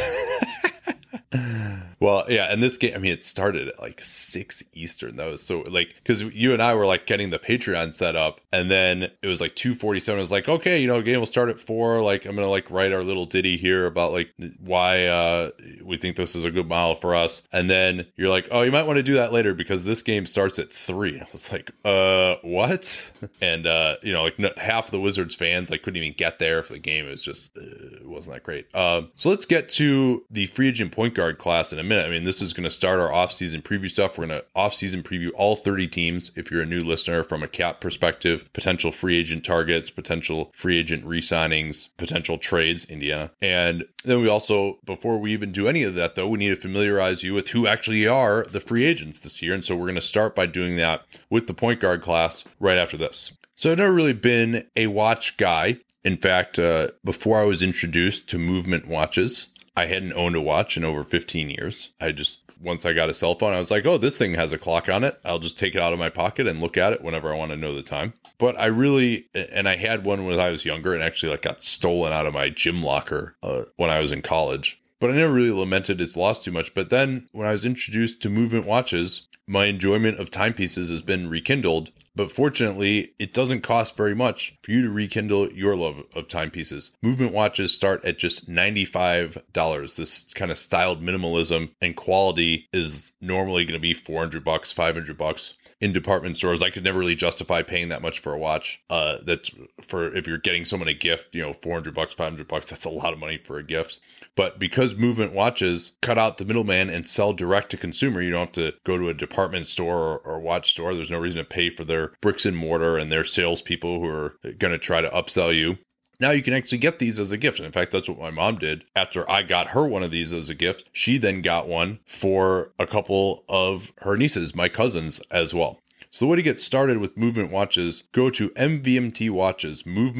Well, yeah, and this game, I mean, it started at like six Eastern. That was so, like, because you and I were like getting the Patreon set up, and then it was like two forty-seven. I was like, okay, you know, game will start at four. Like, I'm going to like write our little ditty here about like why uh, we think this is a good model for us. And then you're like, oh, you might want to do that later because this game starts at three. I was like, uh, what? And, uh, you know, like no, half the Wizards fans, like couldn't even get there for the game. It was just, uh, it wasn't that great. Um, so let's get to the free agent point guard class in a minute. I mean, this is going to start our offseason preview stuff. We're going to offseason preview all thirty teams. If you're a new listener, from a cap perspective, potential free agent targets, potential free agent re-signings, potential trades, Indiana. And then we also, before we even do any of that, though, we need to familiarize you with who actually are the free agents this year. And so we're going to start by doing that with the point guard class right after this. So I've never really been a watch guy. In fact, uh, before I was introduced to movement watches, I hadn't owned a watch in over fifteen years. I just, once I got a cell phone, I was like, oh, this thing has a clock on it. I'll just take it out of my pocket and look at it whenever I want to know the time. But I really, and I had one when I was younger and actually like got stolen out of my gym locker uh, when I was in college. But I never really lamented its loss too much. But then when I was introduced to movement watches, my enjoyment of timepieces has been rekindled. But fortunately, it doesn't cost very much for you to rekindle your love of timepieces. Movement watches start at just ninety-five dollars. This kind of styled minimalism and quality is normally going to be four hundred bucks, five hundred bucks. In department stores, I could never really justify paying that much for a watch. Uh, that's for if you're getting someone a gift, you know, four hundred bucks, five hundred bucks, that's a lot of money for a gift. But because movement watches cut out the middleman and sell direct to consumer, you don't have to go to a department store or, or watch store. There's no reason to pay for their bricks and mortar and their salespeople who are going to try to upsell you. Now you can actually get these as a gift. In fact, that's what my mom did. After I got her one of these as a gift, she then got one for a couple of her nieces, my cousins, as well. So the way to get started with movement watches, go to M V M T watches,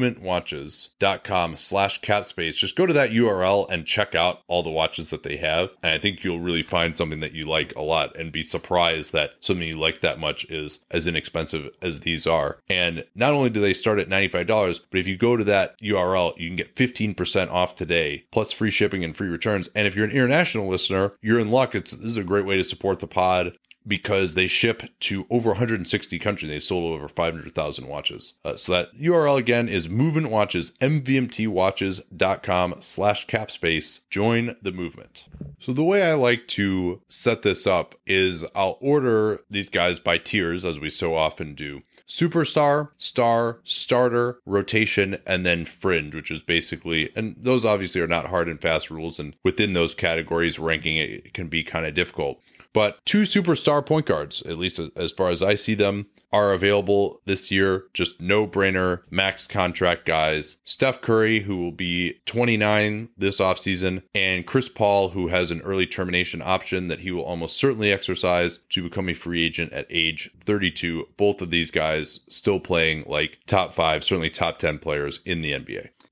movementwatches.com slash capspace. Just go to that U R L and check out all the watches that they have. And I think you'll really find something that you like a lot and be surprised that something you like that much is as inexpensive as these are. And not only do they start at ninety-five dollars, but if you go to that U R L, you can get fifteen percent off today, plus free shipping and free returns. And if you're an international listener, you're in luck. It's, this is a great way to support the pod, because they ship to over one hundred sixty countries. They sold over five hundred thousand watches. Uh, so that U R L again is Movement Watches, mvmtwatches.com slash capspace. Join the movement. So the way I like to set this up is I'll order these guys by tiers, as we so often do. Superstar, star, starter, rotation, and then fringe, which is basically, and those obviously are not hard and fast rules. And within those categories, ranking it can be kind of difficult. But two superstar point guards, at least as far as I see them, are available this year. Just no-brainer max contract guys. Steph Curry, who will be twenty-nine this offseason, and Chris Paul, who has an early termination option that he will almost certainly exercise to become a free agent at age thirty-two. Both of these guys still playing like top five, certainly top ten players in the N B A.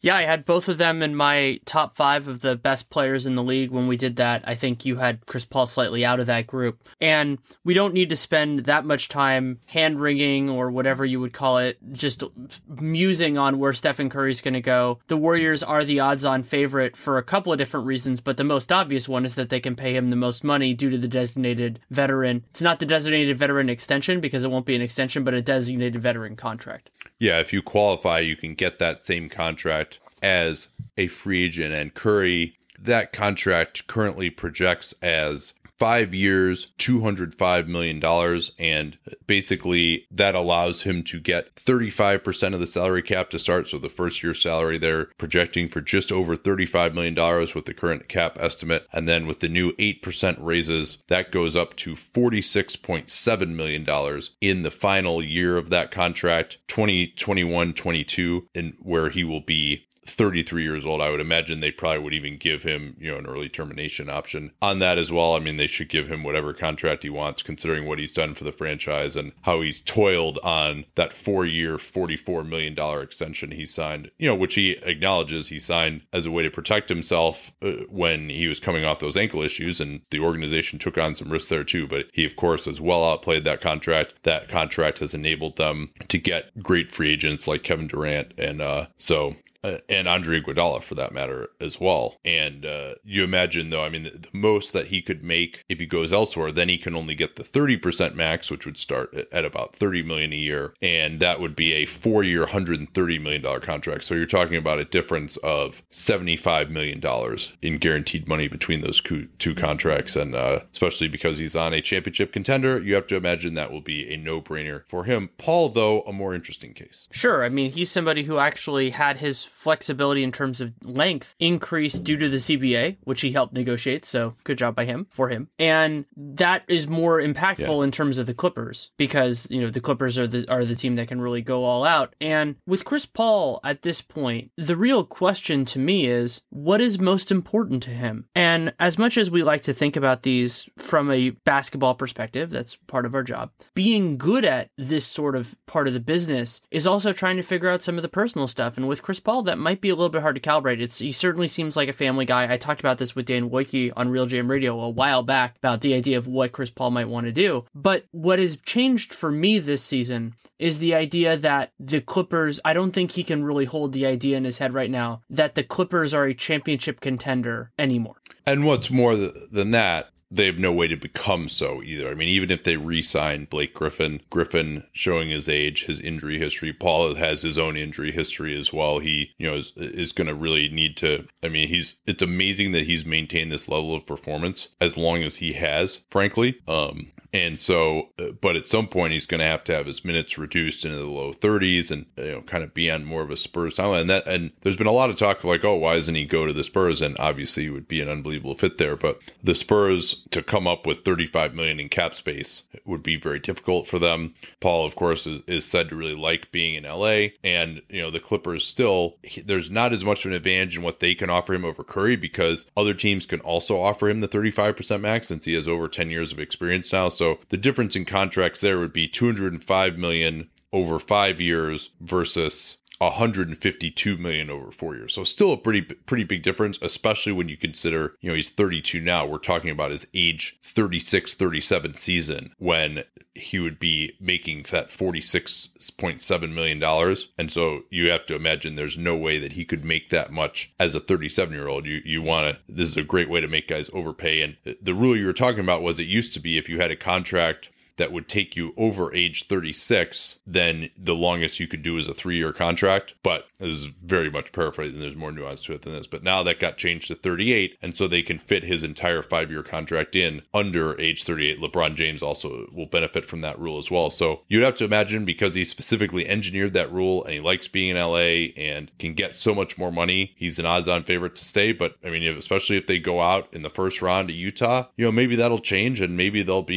Yeah, I had both of them in my top five of the best players in the league when we did that. I think you had Chris Paul slightly out of that group. And we don't need to spend that much time hand-wringing or whatever you would call it, just musing on where Stephen Curry's going to go. The Warriors are the odds-on favorite for a couple of different reasons, but the most obvious one is that they can pay him the most money due to the designated veteran. It's not the designated veteran extension because it won't be an extension, but a designated veteran contract. Yeah, if you qualify, you can get that same contract as a free agent. And Curry, that contract currently projects as five years, two hundred five million dollars. And basically that allows him to get thirty-five percent of the salary cap to start. So the first year salary they're projecting for just over thirty-five million dollars with the current cap estimate. And then with the new eight percent raises, that goes up to forty-six point seven million dollars in the final year of that contract, twenty twenty-one twenty-two, and where he will be thirty-three years old. I would imagine they probably would even give him, you know, an early termination option on that as well. I mean, they should give him whatever contract he wants, considering what he's done for the franchise and how he's toiled on that four-year, forty-four million dollars extension he signed, you know, which he acknowledges he signed as a way to protect himself uh, when he was coming off those ankle issues, and the organization took on some risks there too. But he, of course, has well outplayed that contract. That contract has enabled them to get great free agents like Kevin Durant, and uh, so Uh, and Andre Iguodala for that matter as well. And uh, you imagine, though, I mean, the, the most that he could make if he goes elsewhere, then he can only get the thirty percent max, which would start at, at about thirty million dollars a year. And that would be a four-year, one hundred thirty million dollars contract. So you're talking about a difference of seventy-five million dollars in guaranteed money between those two, two contracts. And uh, especially because he's on a championship contender, you have to imagine that will be a no-brainer for him. Paul, though, a more interesting case. Sure. I mean, he's somebody who actually had his flexibility in terms of length increased due to the C B A, which he helped negotiate. So good job by him for him. And that is more impactful yeah. in terms of the Clippers because, you know, the Clippers are the, are the team that can really go all out. And with Chris Paul at this point, the real question to me is what is most important to him? And as much as we like to think about these from a basketball perspective, that's part of our job. Being good at this sort of part of the business is also trying to figure out some of the personal stuff. And with Chris Paul, that might be a little bit hard to calibrate. It's, he certainly seems like a family guy. I talked about this with Dan Wojcicki on Real Jam Radio a while back about the idea of what Chris Paul might want to do. But what has changed for me this season is the idea that the Clippers, I don't think he can really hold the idea in his head right now that the Clippers are a championship contender anymore. And what's more th- than that, they have no way to become so either. I mean, even if they re-sign Blake Griffin, Griffin showing his age, his injury history, Paul has his own injury history as well. He, you know, is, is going to really need to, I mean, he's, it's amazing that he's maintained this level of performance as long as he has, frankly. Um, And so, but at some point he's going to have to have his minutes reduced into the low thirties and, you know, kind of be on more of a Spurs timeline. And that, and there's been a lot of talk of like, oh, why doesn't he go to the Spurs? And obviously he would be an unbelievable fit there. But the Spurs to come up with thirty-five million in cap space would be very difficult for them. Paul, of course, is, is said to really like being in L A. And, you know, the Clippers still, there's not as much of an advantage in what they can offer him over Curry because other teams can also offer him the thirty-five percent max since he has over ten years of experience now. So the difference in contracts there would be two hundred five million dollars over five years versus one hundred fifty-two million dollars over four years. So still a pretty pretty big difference, especially when you consider, you know, he's thirty-two now. We're talking about his age thirty-six, thirty-seven season when he would be making that forty-six point seven million dollars. And so you have to imagine there's no way that he could make that much as a thirty-seven-year-old. You you want to, this is a great way to make guys overpay. And the rule you were talking about was it used to be if you had a contract that would take you over age thirty-six, then the longest you could do is a three-year contract. But this is very much paraphrasing. There's more nuance to it than this. But now that got changed to thirty-eight, and so they can fit his entire five-year contract in under age thirty-eight. LeBron James also will benefit from that rule as well. So you'd have to imagine because he specifically engineered that rule and he likes being in L A and can get so much more money, he's an odds-on favorite to stay. But I mean, especially if they go out in the first round to Utah, you know, maybe that'll change and maybe they'll be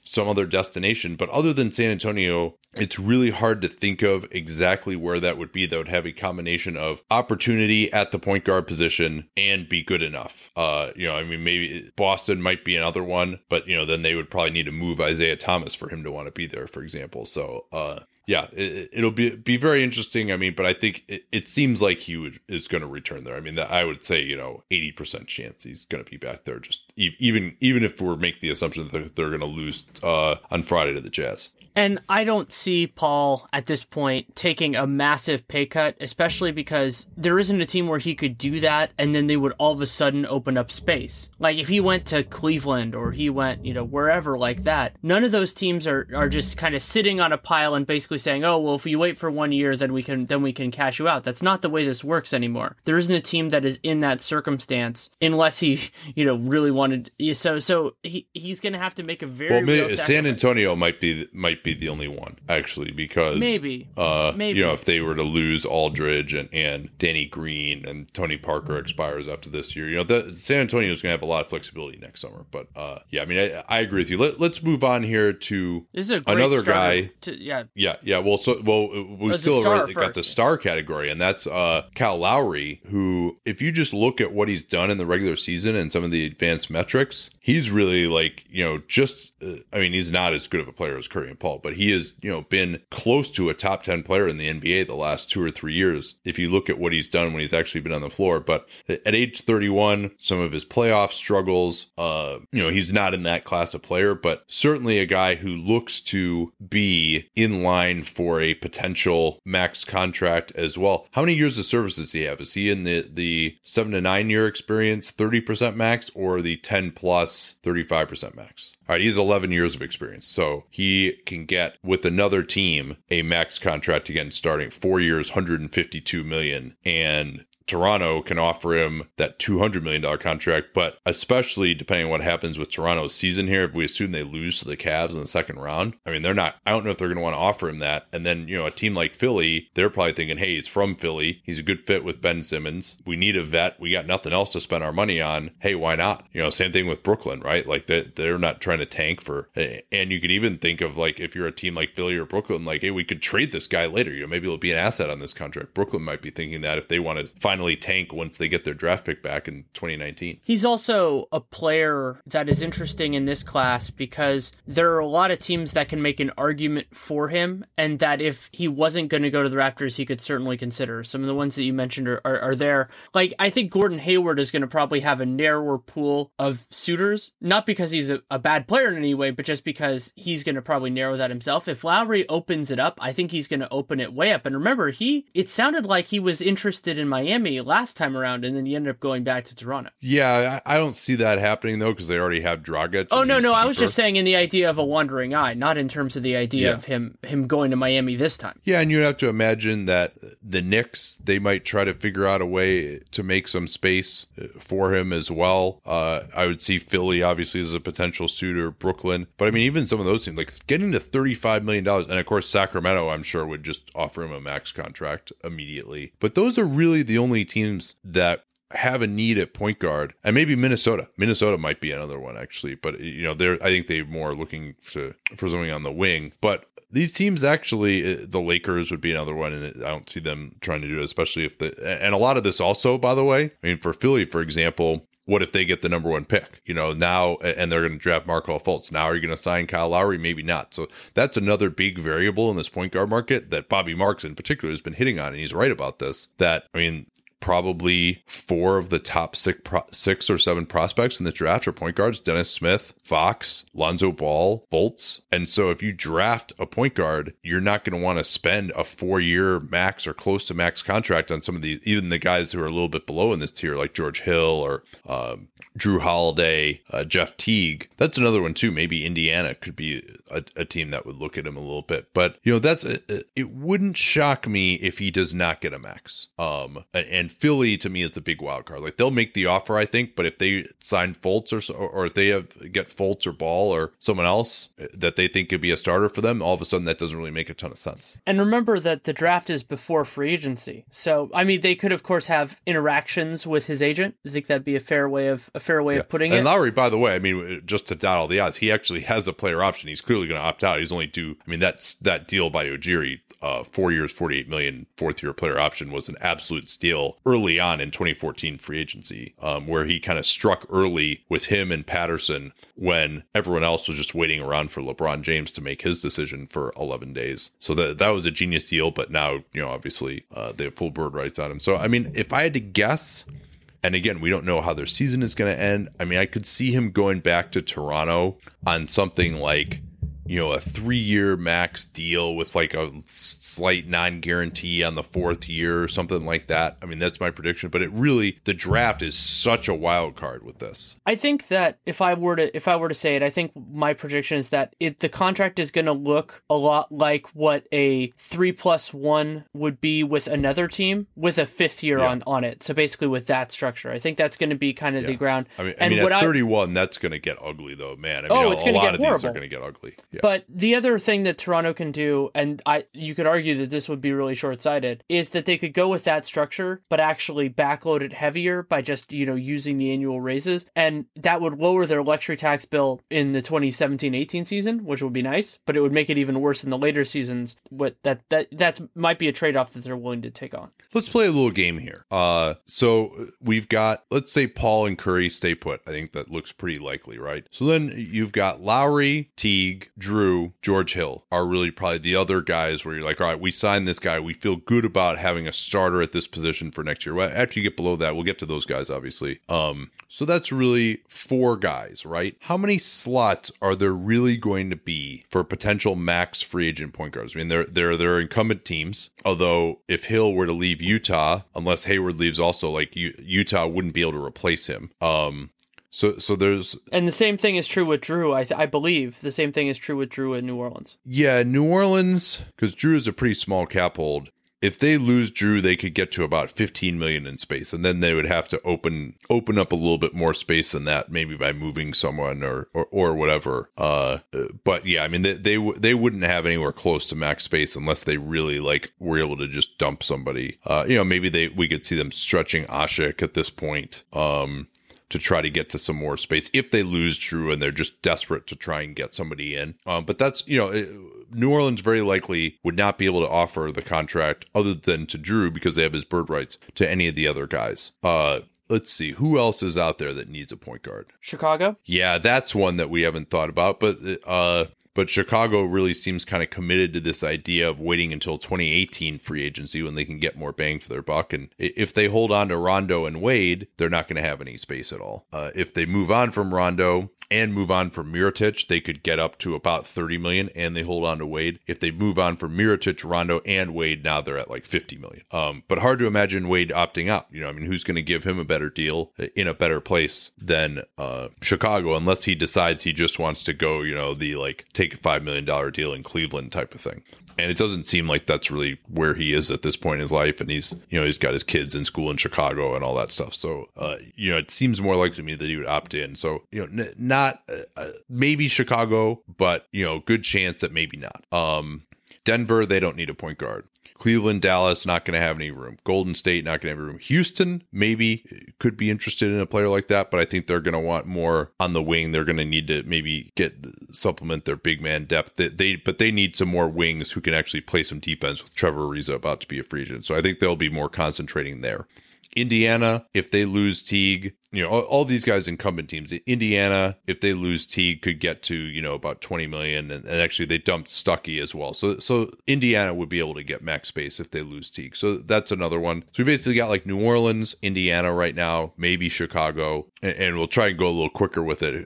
some other destination. But other than San Antonio, it's really hard to think of exactly where that would be that would have a combination of opportunity at the point guard position and be good enough. Uh, you know, I mean, maybe Boston might be another one, but, you know, then they would probably need to move Isaiah Thomas for him to want to be there, for example. So, uh, yeah, it, it'll be be very interesting. I mean, but I think it, it seems like he would, is going to return there. I mean, I would say, you know, eighty percent chance he's going to be back there. Just even even if we're making the assumption that they're going to lose uh, on Friday to the Jazz. And I don't see Paul at this point taking a massive pay cut, especially because there isn't a team where he could do that and then they would all of a sudden open up space. Like if he went to Cleveland or he went, you know, wherever like that, none of those teams are, are just kind of sitting on a pile and basically saying, oh, well, if you wait for one year, then we can then we can cash you out. That's not the way this works anymore. There isn't a team that is in that circumstance unless he, you know, really wanted. So so he he's going to have to make a very well, real maybe, sacrifice. San Antonio might be might be the only one actually, because maybe uh maybe you know, if they were to lose Aldridge and, and Danny Green and Tony Parker expires after this year, you know, the, San Antonio is going to have a lot of flexibility next summer. But uh yeah, I mean, I, I agree with you. Let, let's move on here to this is a great another guy. To, yeah, yeah, yeah. Well, so well, we Or still the right, star got the first. star category, and that's uh Kyle Lowry, who, if you just look at what he's done in the regular season and some of the advanced metrics, he's really like, you know, just uh, I mean, he's not as good of a player as Curry and Paul, but he has, you know, been close to a top ten player in the N B A the last two or three years if you look at what he's done when he's actually been on the floor. But at age thirty-one, some of his playoff struggles, uh, you know, he's not in that class of player, but certainly a guy who looks to be in line for a potential max contract as well. How many years of service does he have? Is he in the, the seven to nine year experience, thirty percent max, or the ten plus, thirty-five percent max? All right, he's eleven years of experience, so he can get with another team a max contract again, starting four years, one hundred fifty-two million dollars, and Toronto can offer him that two hundred million dollars contract, but especially depending on what happens with Toronto's season here, if we assume they lose to the Cavs in the second round, I mean, they're not, I don't know if they're going to want to offer him that. And then, you know, a team like Philly, they're probably thinking, hey, he's from Philly. He's a good fit with Ben Simmons. We need a vet. We got nothing else to spend our money on. Hey, why not? You know, same thing with Brooklyn, right? Like they, they're not trying to tank for, and you could even think of like, if you're a team like Philly or Brooklyn, like, hey, we could trade this guy later. You know, maybe it'll be an asset on this contract. Brooklyn might be thinking that if they want to find tank once they get their draft pick back in twenty nineteen. He's also a player that is interesting in this class because there are a lot of teams that can make an argument for him, and that if he wasn't going to go to the Raptors, he could certainly consider. Some of the ones that you mentioned are, are, are there. Like, I think Gordon Hayward is going to probably have a narrower pool of suitors, not because he's a, a bad player in any way, but just because he's going to probably narrow that himself. If Lowry opens it up, I think he's going to open it way up. And remember, he it sounded like he was interested in Miami last time around, and then he ended up going back to Toronto. Yeah, I, I don't see that happening, though, because they already have Dragic. Oh, no, no, cheaper. I was just saying in the idea of a wandering eye, not in terms of the idea yeah. of him him going to Miami this time. Yeah, and you have to imagine that the Knicks, they might try to figure out a way to make some space for him as well. Uh, I would see Philly, obviously, as a potential suitor, Brooklyn. But, I mean, even some of those teams, like getting to thirty-five million dollars, and, of course, Sacramento, I'm sure, would just offer him a max contract immediately. But those are really the only teams that have a need at point guard, and maybe Minnesota. Minnesota might be another one, actually, but you know, they're I think they're more looking to for something on the wing. But these teams, actually, the Lakers would be another one, and I don't see them trying to do it, especially if the and a lot of this also, by the way, I mean, for Philly, for example. What if they get the number one pick, you know, now, and they're going to draft Markelle Fultz? Now, are you going to sign Kyle Lowry? Maybe not. So that's another big variable in this point guard market that Bobby Marks in particular has been hitting on. And he's right about this, that, I mean, probably four of the top six, pro- six or seven prospects in the draft are point guards: Dennis Smith, Fox, Lonzo Ball, Fultz. And so if you draft a point guard, you're not going to want to spend a four-year max or close to max contract on some of the, even the guys who are a little bit below in this tier, like George Hill or um, Drew Holiday, uh, Jeff Teague. That's another one too. Maybe Indiana could be a, a team that would look at him a little bit. But, you know, that's, it wouldn't shock me if he does not get a max. Um, and and Philly to me is the big wild card. Like they'll make the offer, I think, but if they sign Fultz or or if they have, get Fultz or Ball or someone else that they think could be a starter for them, all of a sudden that doesn't really make a ton of sense. And remember that the draft is before free agency, so I mean they could of course have interactions with his agent. I think that'd be a fair way of a fair way yeah. of putting and it. And Lowry, by the way, I mean just to dot all the odds, he actually has a player option. He's clearly going to opt out. He's only due. I mean that's that deal by Ujiri. Uh, four years, forty-eight million, fourth year player option was an absolute steal early on in twenty fourteen free agency, um, where he kind of struck early with him and Patterson when everyone else was just waiting around for LeBron James to make his decision for eleven days. So that that was a genius deal, but now, you know, obviously uh, they have full bird rights on him. So, I mean, if I had to guess, and again, we don't know how their season is going to end. I mean, I could see him going back to Toronto on something like, you know, a three-year max deal with like a slight non-guarantee on the fourth year or something like that. I mean, that's my prediction. But it really, the draft is such a wild card with this. I think that if I were to if I were to say it, I think my prediction is that it the contract is going to look a lot like what a three plus one would be with another team with a fifth year yeah. on, on it. So basically with that structure, I think that's going to be kind of yeah. the ground. I mean, and I mean what at thirty-one, I, that's going to get ugly though, man. I mean, oh, a, it's going a to lot get of horrible. These are going to get ugly. Yeah. But the other thing that Toronto can do, and I you could argue that this would be really short-sighted, is that they could go with that structure, but actually backload it heavier by just, you know, using the annual raises. And that would lower their luxury tax bill in the twenty seventeen eighteen season, which would be nice, but it would make it even worse in the later seasons. What that that that might be a trade-off that they're willing to take on. Let's play a little game here. Uh, so we've got, let's say Paul and Curry stay put. I think that looks pretty likely, right? So then you've got Lowry, Teague, Drew, George Hill are really probably the other guys where you're like, all right, we signed this guy. We feel good about having a starter at this position for next year. Well, after you get below that, we'll get to those guys, obviously. Um, so that's really four guys, right? How many slots are there really going to be for potential max free agent point guards? I mean, they're, they're, they're incumbent teams. Although if Hill were to leave Utah, unless Hayward leaves also, like U- Utah wouldn't be able to replace him. Um, So, so there's, and the same thing is true with Drew. I, th- I believe the same thing is true with Drew in New Orleans. Yeah, New Orleans, because Drew is a pretty small cap hold. If they lose Drew, they could get to about fifteen million in space, and then they would have to open open up a little bit more space than that, maybe by moving someone or or, or whatever. Uh, but yeah, I mean they they, w- they wouldn't have anywhere close to max space unless they really like were able to just dump somebody. Uh, you know, maybe they we could see them stretching Ashik at this point. Um. to try to get to some more space if they lose Drew and they're just desperate to try and get somebody in. Um, but that's, you know, it, New Orleans very likely would not be able to offer the contract other than to Drew because they have his bird rights to any of the other guys. Uh, let's see, who else is out there that needs a point guard? Chicago? Yeah, that's one that we haven't thought about, but uh, but Chicago really seems kind of committed to this idea of waiting until twenty eighteen free agency when they can get more bang for their buck. And if they hold on to Rondo and Wade, they're not going to have any space at all. Uh, if they move on from Rondo and move on from Mirotic, they could get up to about thirty million and they hold on to Wade. If they move on from Mirotic, Rondo, and Wade, now they're at like fifty million. Um, but hard to imagine Wade opting out. You know, I mean, who's going to give him a better deal in a better place than uh, Chicago, unless he decides he just wants to go, you know, the like take a five million dollars deal in Cleveland type of thing. And it doesn't seem like that's really where he is at this point in his life. And he's, you know, he's got his kids in school in Chicago and all that stuff. So, uh, you know, it seems more likely to me that he would opt in. So, you know, n- not uh, maybe Chicago, but, you know, good chance that maybe not. Um, Denver, they don't need a point guard. Cleveland, Dallas, not going to have any room. Golden State, not going to have any room. Houston, maybe could be interested in a player like that, but I think they're going to want more on the wing. They're going to need to maybe get supplement their big man depth. They, they but they need some more wings who can actually play some defense with Trevor Ariza about to be a free agent. So I think they'll be more concentrating there. Indiana, if they lose Teague, you know, all, all these guys incumbent teams. Indiana, if they lose Teague, could get to, you know, about twenty million. And, and actually they dumped Stuckey as well. So so Indiana would be able to get max space if they lose Teague. So that's another one. So we basically got like New Orleans, Indiana right now, maybe Chicago, and, and we'll try and go a little quicker with it.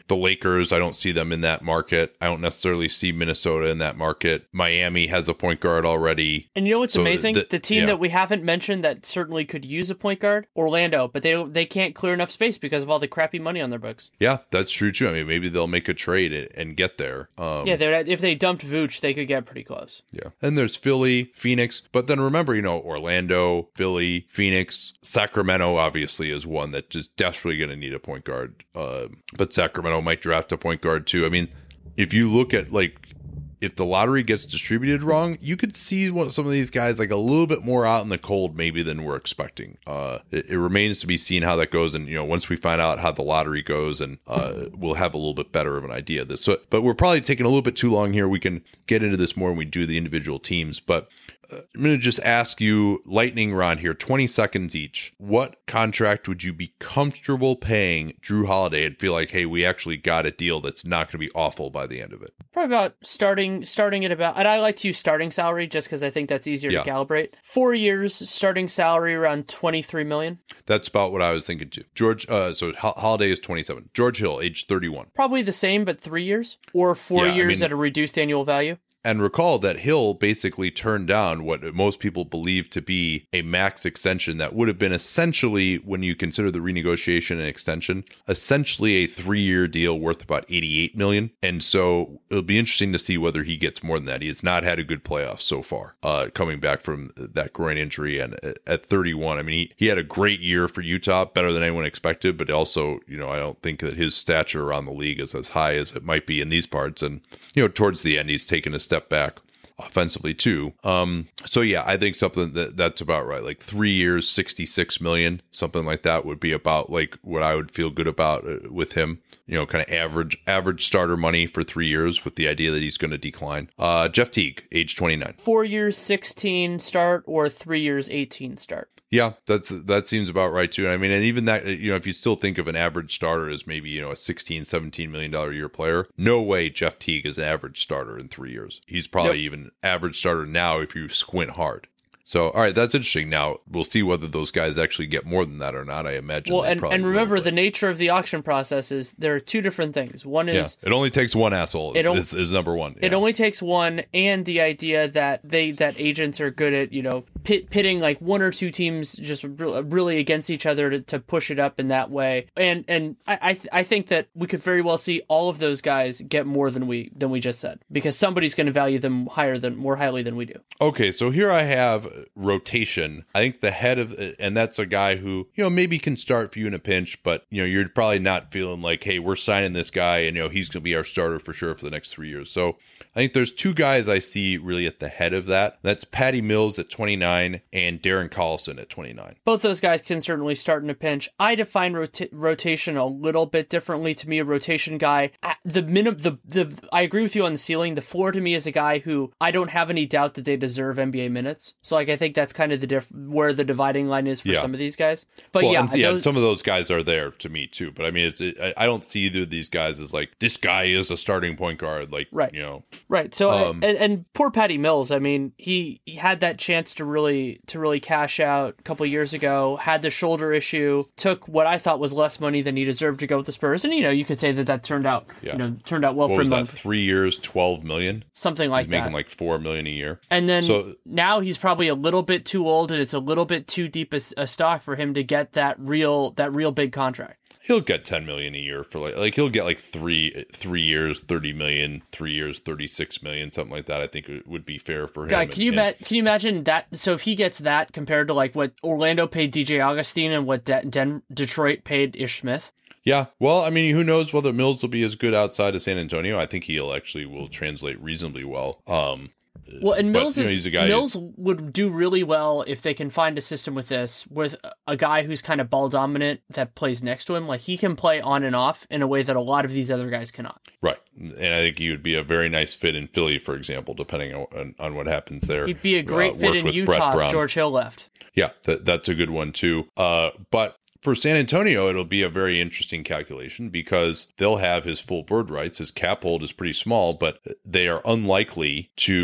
the Lakers, I don't see them in that market. I don't necessarily see Minnesota in that market. Miami has a point guard already. And you know what's so amazing? The, the team yeah. that we haven't mentioned that certainly could use a point guard, Orlando, but they don't, they can't clear enough space because of all the crappy money on their books. Yeah, that's true too. I mean, maybe they'll make a trade and get there. Um, yeah, if they dumped Vooch, they could get pretty close. Yeah. And there's Philly, Phoenix, but then remember, you know, Orlando, Philly, Phoenix, Sacramento obviously is one that just desperately going to need a point guard. Uh, but Sacramento might draft a point guard too. I mean, if you look at like, if the lottery gets distributed wrong, you could see what, some of these guys like a little bit more out in the cold maybe than we're expecting. Uh, it, it remains to be seen how that goes. And, you know, once we find out how the lottery goes, and uh, we'll have a little bit better of an idea of this. So, but we're probably taking a little bit too long here. We can get into this more when we do the individual teams. But uh, I'm going to just ask you, lightning round here, twenty seconds each. What contract would you be comfortable paying Jrue Holiday and feel like, hey, we actually got a deal that's not going to be awful by the end of it? Probably about starting starting at about, and I like to use starting salary just because I think that's easier yeah. to calibrate. Four years, starting salary around twenty-three million. That's about what I was thinking too. George, uh, so Ho- Holiday is twenty-seven. George Hill, age thirty-one. Probably the same, but three years or four yeah, years I mean, at a reduced annual value. And recall that Hill basically turned down what most people believe to be a max extension that would have been essentially, when you consider the renegotiation and extension, essentially a three-year deal worth about eighty-eight million dollars. And so it'll be interesting to see whether he gets more than that. He has not had a good playoff so far, uh, coming back from that groin injury. And at thirty-one, I mean, he, he had a great year for Utah, better than anyone expected, but also, you know, I don't think that his stature around the league is as high as it might be in these parts. And, you know, towards the end, he's taken a step back offensively too. Um, so yeah, I think something that that's about right. Like three years, sixty-six million, something like that would be about like what I would feel good about uh, with him. You know, kind of average average starter money for three years with the idea that he's going to decline. Uh, Jeff Teague, age twenty-nine. Four years, sixteen start, or three years, eighteen start. Yeah, that's that seems about right too. And I mean, and even that, you know, if you still think of an average starter as maybe, you know, a sixteen, seventeen million dollars a year player, no way Jeff Teague is an average starter in three years. He's probably yep. even average starter now if you squint hard. So, all right, that's interesting. Now, we'll see whether those guys actually get more than that or not, I imagine. Well, and, and remember, will, the nature of the auction process is there are two different things. One is... Yeah, it only takes one asshole is, is, is number one. Yeah. It only takes one, and the idea that they that agents are good at, you know, pit, pitting like one or two teams just really against each other to, to push it up in that way. And and I I, th- I think that we could very well see all of those guys get more than we than we just said, because somebody's going to value them higher than more highly than we do. Okay, so here I have rotation. I think the head of, and that's a guy who, you know, maybe can start for you in a pinch, but, you know, you're probably not feeling like, hey, we're signing this guy and, you know, he's going to be our starter for sure for the next three years. So I think there's two guys I see really at the head of that. That's Patty Mills at twenty-nine and Darren Collison at twenty-nine. Both those guys can certainly start in a pinch. I define rota- rotation a little bit differently. To me, a rotation guy, the minimum, the, the, I agree with you on the ceiling. The floor to me is a guy who I don't have any doubt that they deserve N B A minutes. So like, I think that's kind of the diff- where the dividing line is for yeah. some of these guys. But well, yeah, and, yeah, those- some of those guys are there to me too. But I mean, it's, it, I don't see either of these guys as like, this guy is a starting point guard. Like, right. you know, right. So, um, and, and poor Patty Mills, I mean, he, he had that chance to really, to really cash out a couple of years ago, had the shoulder issue, took what I thought was less money than he deserved to go with the Spurs. And, you know, you could say that that turned out, yeah. you know, turned out well what for was him. That, three years, twelve million? Something like He's that. making like four million a year. And then so, now he's probably a little bit too old, and it's a little bit too deep a, a stock for him to get that real, that real big contract. He'll get ten million a year for like, like he'll get like three, three years, thirty million, three years, thirty-six million, something like that. I think it would be fair for him. God, can you and, ma- can you imagine that? So if he gets that compared to like what Orlando paid D J Augustine and what De- Den- Detroit paid Ish Smith. Yeah, well, I mean, who knows whether Mills will be as good outside of San Antonio. I think he'll actually will translate reasonably well. Um, Well, and Mills, but, you know, is, he's a guy Mills who, would do really well if they can find a system with this, with a guy who's kind of ball dominant that plays next to him. Like, he can play on and off in a way that a lot of these other guys cannot. Right. And I think he would be a very nice fit in Philly, for example, depending on, on what happens there. He'd be a great uh, fit in Utah if George Hill left. Yeah, that, that's a good one, too. Uh, but for San Antonio, it'll be a very interesting calculation because they'll have his full bird rights. His cap hold is pretty small, but they are unlikely to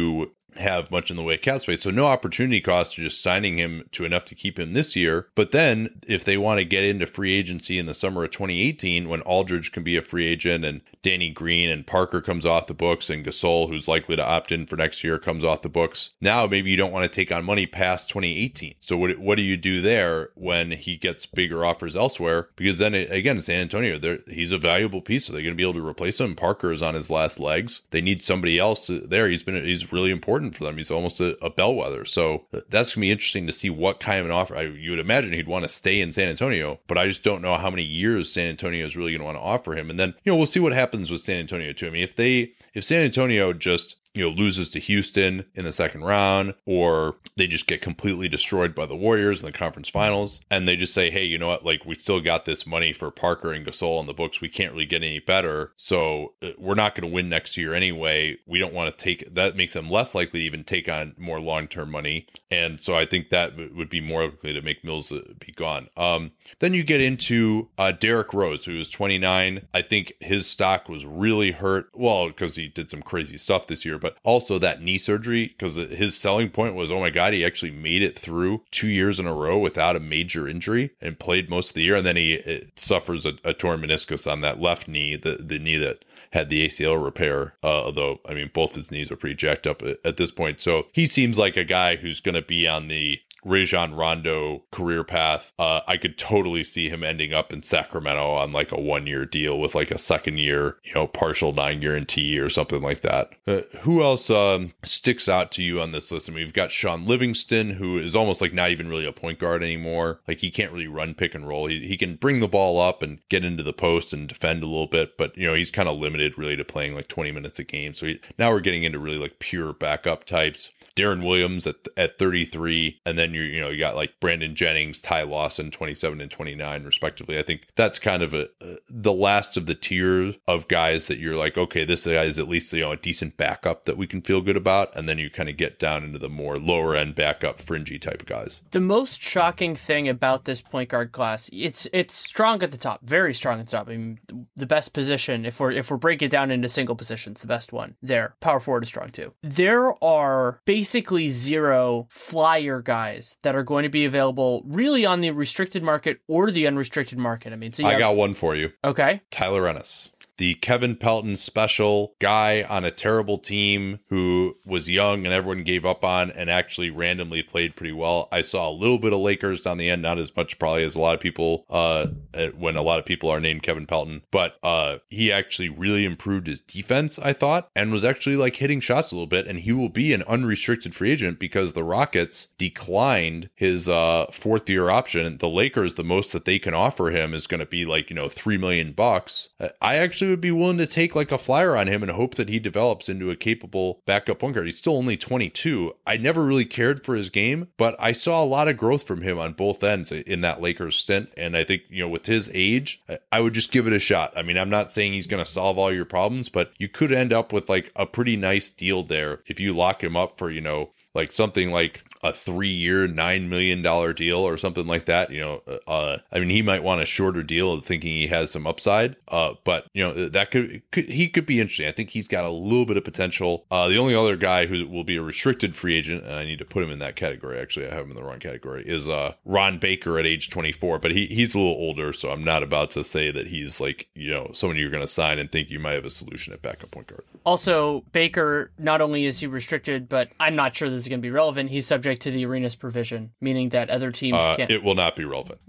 have much in the way of cap space. So no opportunity cost to just signing him to enough to keep him this year. But then if they want to get into free agency in the summer of twenty eighteen, when Aldridge can be a free agent and Danny Green and Parker comes off the books and Gasol, who's likely to opt in for next year, comes off the books. Now maybe you don't want to take on money past twenty eighteen. So what what do you do there when he gets bigger offers elsewhere? Because then it, again, San Antonio, he's a valuable piece. So they're going to be able to replace him. Parker is on his last legs. They need somebody else there. He's been he's really important for them. He's almost a, a bellwether. So that's going to be interesting to see what kind of an offer. I, you would imagine he'd want to stay in San Antonio, but I just don't know how many years San Antonio is really going to want to offer him. And then, you know, we'll see what happens with San Antonio too. I mean, if they, if San Antonio just, you know, loses to Houston in the second round, or they just get completely destroyed by the Warriors in the conference finals, and they just say, hey, you know what, like, we still got this money for Parker and Gasol on the books. We can't really get any better. So we're not going to win next year anyway. We don't want to take, that makes them less likely to even take on more long-term money. And so I think that would be more likely to make Mills be gone. Um, then you get into uh, Derrick Rose, who is twenty-nine. I think his stock was really hurt. Well, because he did some crazy stuff this year, but also that knee surgery, because his selling point was, oh my God, he actually made it through two years in a row without a major injury and played most of the year. And then he suffers a, a torn meniscus on that left knee, the, the knee that had the A C L repair, uh, although, I mean, both his knees are pretty jacked up at, at this point. So he seems like a guy who's going to be on the Rajon Rondo career path. Uh, I could totally see him ending up in Sacramento on like a one-year deal with like a second year, you know, partial nine guarantee or something like that. Uh, who else um, sticks out to you on this list? I mean, we've got Sean Livingston, who is almost like not even really a point guard anymore. Like, he can't really run pick and roll. He, he can bring the ball up and get into the post and defend a little bit, but, you know, he's kind of limited really to playing like twenty minutes a game. So he, now we're getting into really like pure backup types. Darren Williams at at thirty-three, and then you you know you got like Brandon Jennings, Ty Lawson, twenty-seven and twenty-nine respectively. I think that's kind of a uh, the last of the tiers of guys that you're like, okay, this guy is at least, you know, a decent backup that we can feel good about, and then you kind of get down into the more lower end backup fringy type of guys. The most shocking thing about this point guard class, it's it's strong at the top, very strong at the top. I mean, the best position, if we're if we're breaking it down into single positions, the best one there. Power forward is strong too. There are basically zero flyer guys that are going to be available really on the restricted market or the unrestricted market. I mean, so you I have... got one for you. Okay. Tyler Ennis. The Kevin Pelton special guy on a terrible team who was young and everyone gave up on and actually randomly played pretty well. I saw a little bit of Lakers down the end, not as much probably as a lot of people uh, when a lot of people are named Kevin Pelton, but uh, he actually really improved his defense, I thought, and was actually like hitting shots a little bit. And he will be an unrestricted free agent because the Rockets declined his uh, fourth year option. The Lakers, the most that they can offer him is going to be like, you know, three million bucks. I actually would be willing to take like a flyer on him and hope that he develops into a capable backup point guard. He's still only twenty-two. I never really cared for his game, but I saw a lot of growth from him on both ends in that Lakers stint. And I think, you know, with his age, I would just give it a shot. I mean, I'm not saying he's going to solve all your problems, but you could end up with like a pretty nice deal there if you lock him up for, you know, like something like a three-year, nine million dollars deal or something like that. You know, uh, I mean, he might want a shorter deal thinking he has some upside, uh, but, you know, that could, could, he could be interesting. I think he's got a little bit of potential. Uh, the only other guy who will be a restricted free agent, and I need to put him in that category, actually, I have him in the wrong category, is uh, Ron Baker at age twenty-four, but he he's a little older, so I'm not about to say that he's like, you know, someone you're going to sign and think you might have a solution at backup point guard. Also, Baker, not only is he restricted, but I'm not sure this is going to be relevant, he's subject to the Arenas provision, meaning that other teams uh, can't. It will not be relevant.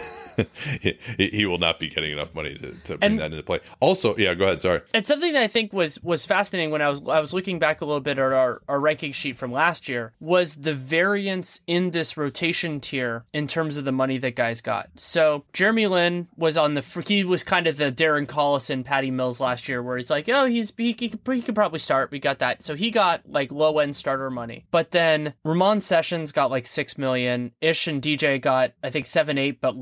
he, he will not be getting enough money to, to bring and, that into play. Also, yeah, go ahead. Sorry. It's something that I think was was fascinating when I was I was looking back a little bit at our, our ranking sheet from last year, was the variance in this rotation tier in terms of the money that guys got. So Jeremy Lin was on the he was kind of the Darren Collison, Patty Mills last year, where it's like, oh, he's he, he, could, he could probably start. We got that. So he got like low end starter money. But then Ramon Sessions got like six million. Ish and D J got I think seven eight, but longer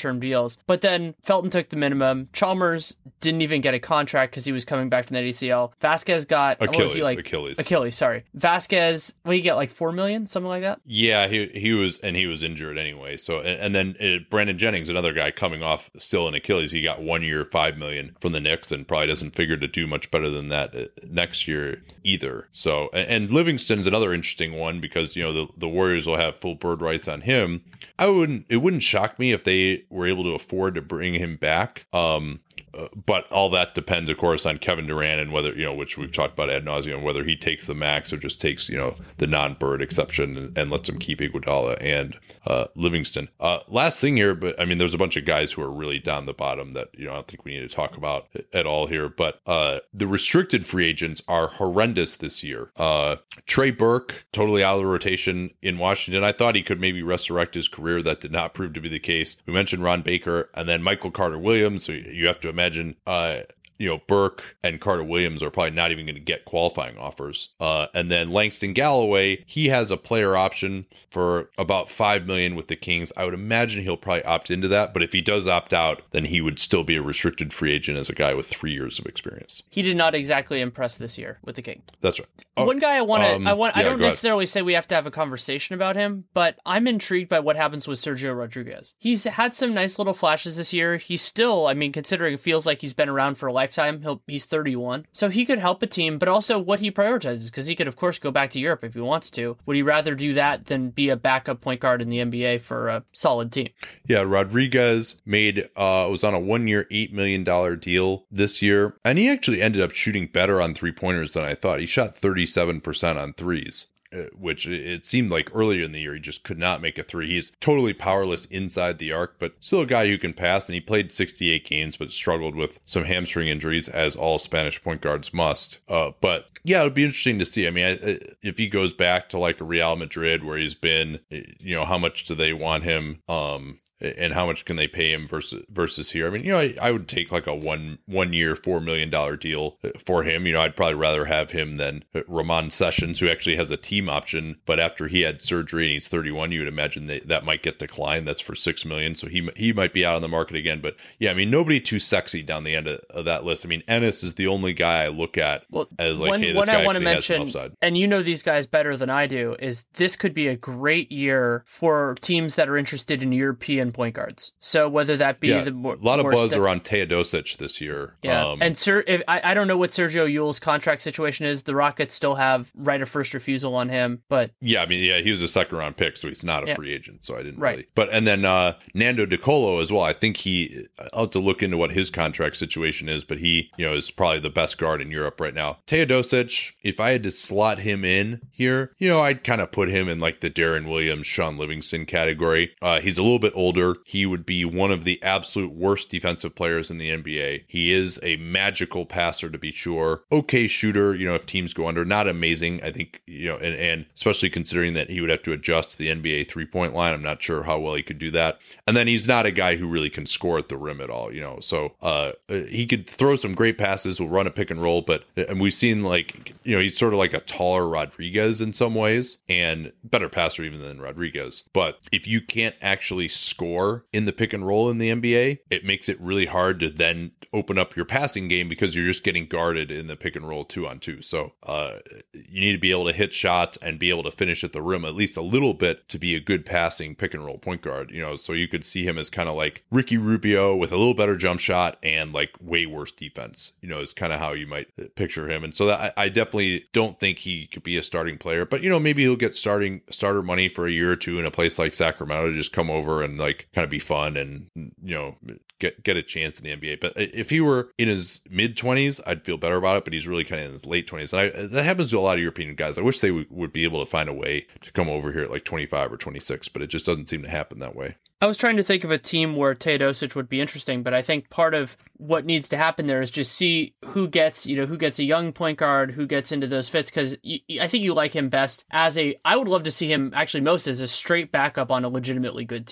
short-term deals. But then Felton took the minimum. Chalmers didn't even get a contract because he was coming back from the A C L. Vasquez got Achilles. What was he, like, Achilles. Achilles. Sorry, Vasquez. What did he get? Like four million, something like that. Yeah, he he was, and he was injured anyway. So, and, and then uh, Brandon Jennings, another guy coming off still an Achilles, he got one year, five million from the Knicks, and probably doesn't figure to do much better than that uh, next year either. So, and, and Livingston's another interesting one because you know the the Warriors will have full bird rights on him. I wouldn't. It wouldn't shock me if they were able to afford to bring him back. Um, Uh, but all that depends, of course, on Kevin Durant and whether, you know, which we've talked about ad nauseum, whether he takes the max or just takes, you know, the non-bird exception and, and lets him keep Iguodala and uh, Livingston. Uh, last thing here, but I mean, there's a bunch of guys who are really down the bottom that, you know, I don't think we need to talk about at all here. But uh, the restricted free agents are horrendous this year. Uh, Trey Burke, totally out of the rotation in Washington. I thought he could maybe resurrect his career. That did not prove to be the case. We mentioned Ron Baker and then Michael Carter-Williams. So you have to imagine Imagine, uh, you know, Burke and Carter Williams are probably not even going to get qualifying offers. Uh, and then Langston Galloway, he has a player option for about five million dollars with the Kings. I would imagine he'll probably opt into that. But if he does opt out, then he would still be a restricted free agent as a guy with three years of experience. He did not exactly impress this year with the Kings. That's right. Oh, One guy I want to, um, I want, yeah, I don't necessarily say we have to have a conversation about him, but I'm intrigued by what happens with Sergio Rodriguez. He's had some nice little flashes this year. He's still, I mean, considering it feels like he's been around for a lifetime, he'll, he's thirty-one. So he could help a team, but also what he prioritizes, because he could, of course, go back to Europe if he wants to. Would he rather do that than be a backup point guard in the N B A for a solid team? Yeah, Rodriguez made, uh, was on a one-year, eight million dollars deal this year, and he actually ended up shooting better on three-pointers than I thought. He shot thirty-seven percent on threes, which it seemed like earlier in the year he just could not make a three. He's totally powerless inside the arc, but still a guy who can pass, and he played sixty-eight games but struggled with some hamstring injuries, as all Spanish point guards must. Uh, but yeah, it would be interesting to see. I mean, I, if he goes back to like a Real Madrid where he's been, you know, how much do they want him? Um, and how much can they pay him versus versus here? I mean, you know, I, I would take like a one one year, four million dollar deal for him. You know, I'd probably rather have him than Ramon Sessions, who actually has a team option. But after he had surgery and he's thirty-one, you would imagine that that might get declined. That's for six million, so he he might be out on the market again. But yeah, I mean, nobody too sexy down the end of, of that list. I mean, Ennis is the only guy I look at well, as like, one, hey, this one guy I want to actually has some mention, upside. And you know these guys better than I do, is this could be a great year for teams that are interested in European point guards. So whether that be yeah, the more, a lot of buzz st- around Teodosic this year. Yeah, um, and Sir, if, I I don't know what Sergio Yule's contract situation is. The Rockets still have right of first refusal on him, but yeah, I mean, yeah, he was a second round pick, so he's not a yeah. free agent. So I didn't right. really. But and then uh, Nando De Colo as well. I think he. I'll have to look into what his contract situation is, but he, you know, is probably the best guard in Europe right now. Teodosic, if I had to slot him in here, you know, I'd kind of put him in like the Darren Williams, Sean Livingston category. Uh, he's a little bit older. He would be one of the absolute worst defensive players in the N B A. He is a magical passer, to be sure. Okay shooter, you know, if teams go under. Not amazing, I think, you know, and, and especially considering that he would have to adjust to the N B A three-point line. I'm not sure how well he could do that. And then he's not a guy who really can score at the rim at all, you know. So uh, he could throw some great passes, will run a pick and roll, but and we've seen like, you know, he's sort of like a taller Rodriguez in some ways and better passer even than Rodriguez. But if you can't actually score in the pick and roll in the N B A, it makes it really hard to then open up your passing game because you're just getting guarded in the pick and roll two on two. So uh, you need to be able to hit shots and be able to finish at the rim at least a little bit to be a good passing pick and roll point guard, you know, so you could see him as kind of like Ricky Rubio with a little better jump shot and like way worse defense, you know, is kind of how you might picture him. And so that, I, I definitely don't think he could be a starting player, but, you know, maybe he'll get starting starter money for a year or two in a place like Sacramento to just come over and like kind of be fun and, you know, get get a chance in the N B A. But if he were in his mid twenties, I'd feel better about it, but he's really kind of in his late twenties. And I, that happens to a lot of European guys. I wish they w- would be able to find a way to come over here at like twenty-five or twenty-six, but it just doesn't seem to happen that way. I was trying to think of a team where Teodosic would be interesting, but I think part of what needs to happen there is just see who gets, you know, who gets a young point guard, who gets into those fits, because I think you like him best as a, I would love to see him actually most as a straight backup on a legitimately good team. I don't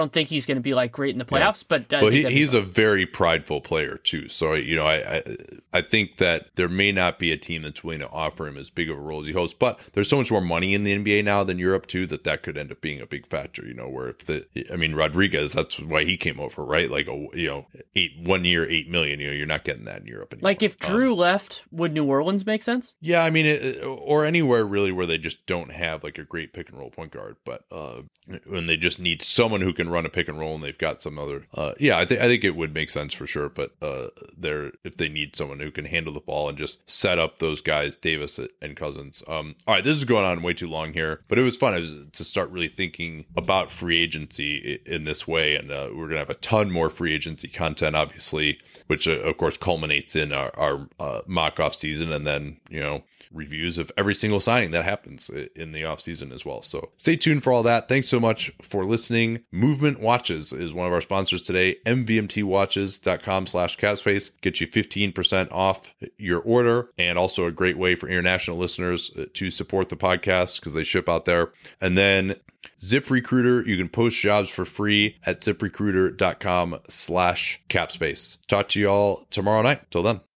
don't think he's going to be like great in the playoffs, yeah. but, uh, well, he, he's a very prideful player too. So, you know, I, I I think that there may not be a team that's willing to offer him as big of a role as he hopes, but there's so much more money in the N B A now than Europe too, that that could end up being a big factor, you know, where if the, I mean, Rodriguez, that's why he came over, right? Like, a, you know, eight, one year, eight million, you know, you're not getting that in Europe anymore. Like if Drew um, left, would New Orleans make sense? Yeah. I mean, it, or anywhere really where they just don't have like a great pick and roll point guard, but uh, when they just need someone who can run a pick and roll and they've got some other, uh, yeah, I think, I think it would make sense for sure. But uh, they're, if they need someone who can handle the ball and just set up those guys, Davis and Cousins. Um, all right, this is going on way too long here, but it was fun it was to start really thinking about free agency in this way. And uh, we're going to have a ton more free agency content, obviously, which uh, of course culminates in our, our uh, mock off season, and then, you know, reviews of every single signing that happens in the off season as well. So stay tuned for all that. Thanks so much for listening. Movement Watches is one of our sponsors today. M V M T watches dot com slash capspace get you fifteen percent off your order, and also a great way for international listeners to support the podcast because they ship out there. And then ZipRecruiter, you can post jobs for free at ziprecruiter dot com slash capspace. Talk to you all tomorrow night. Till then.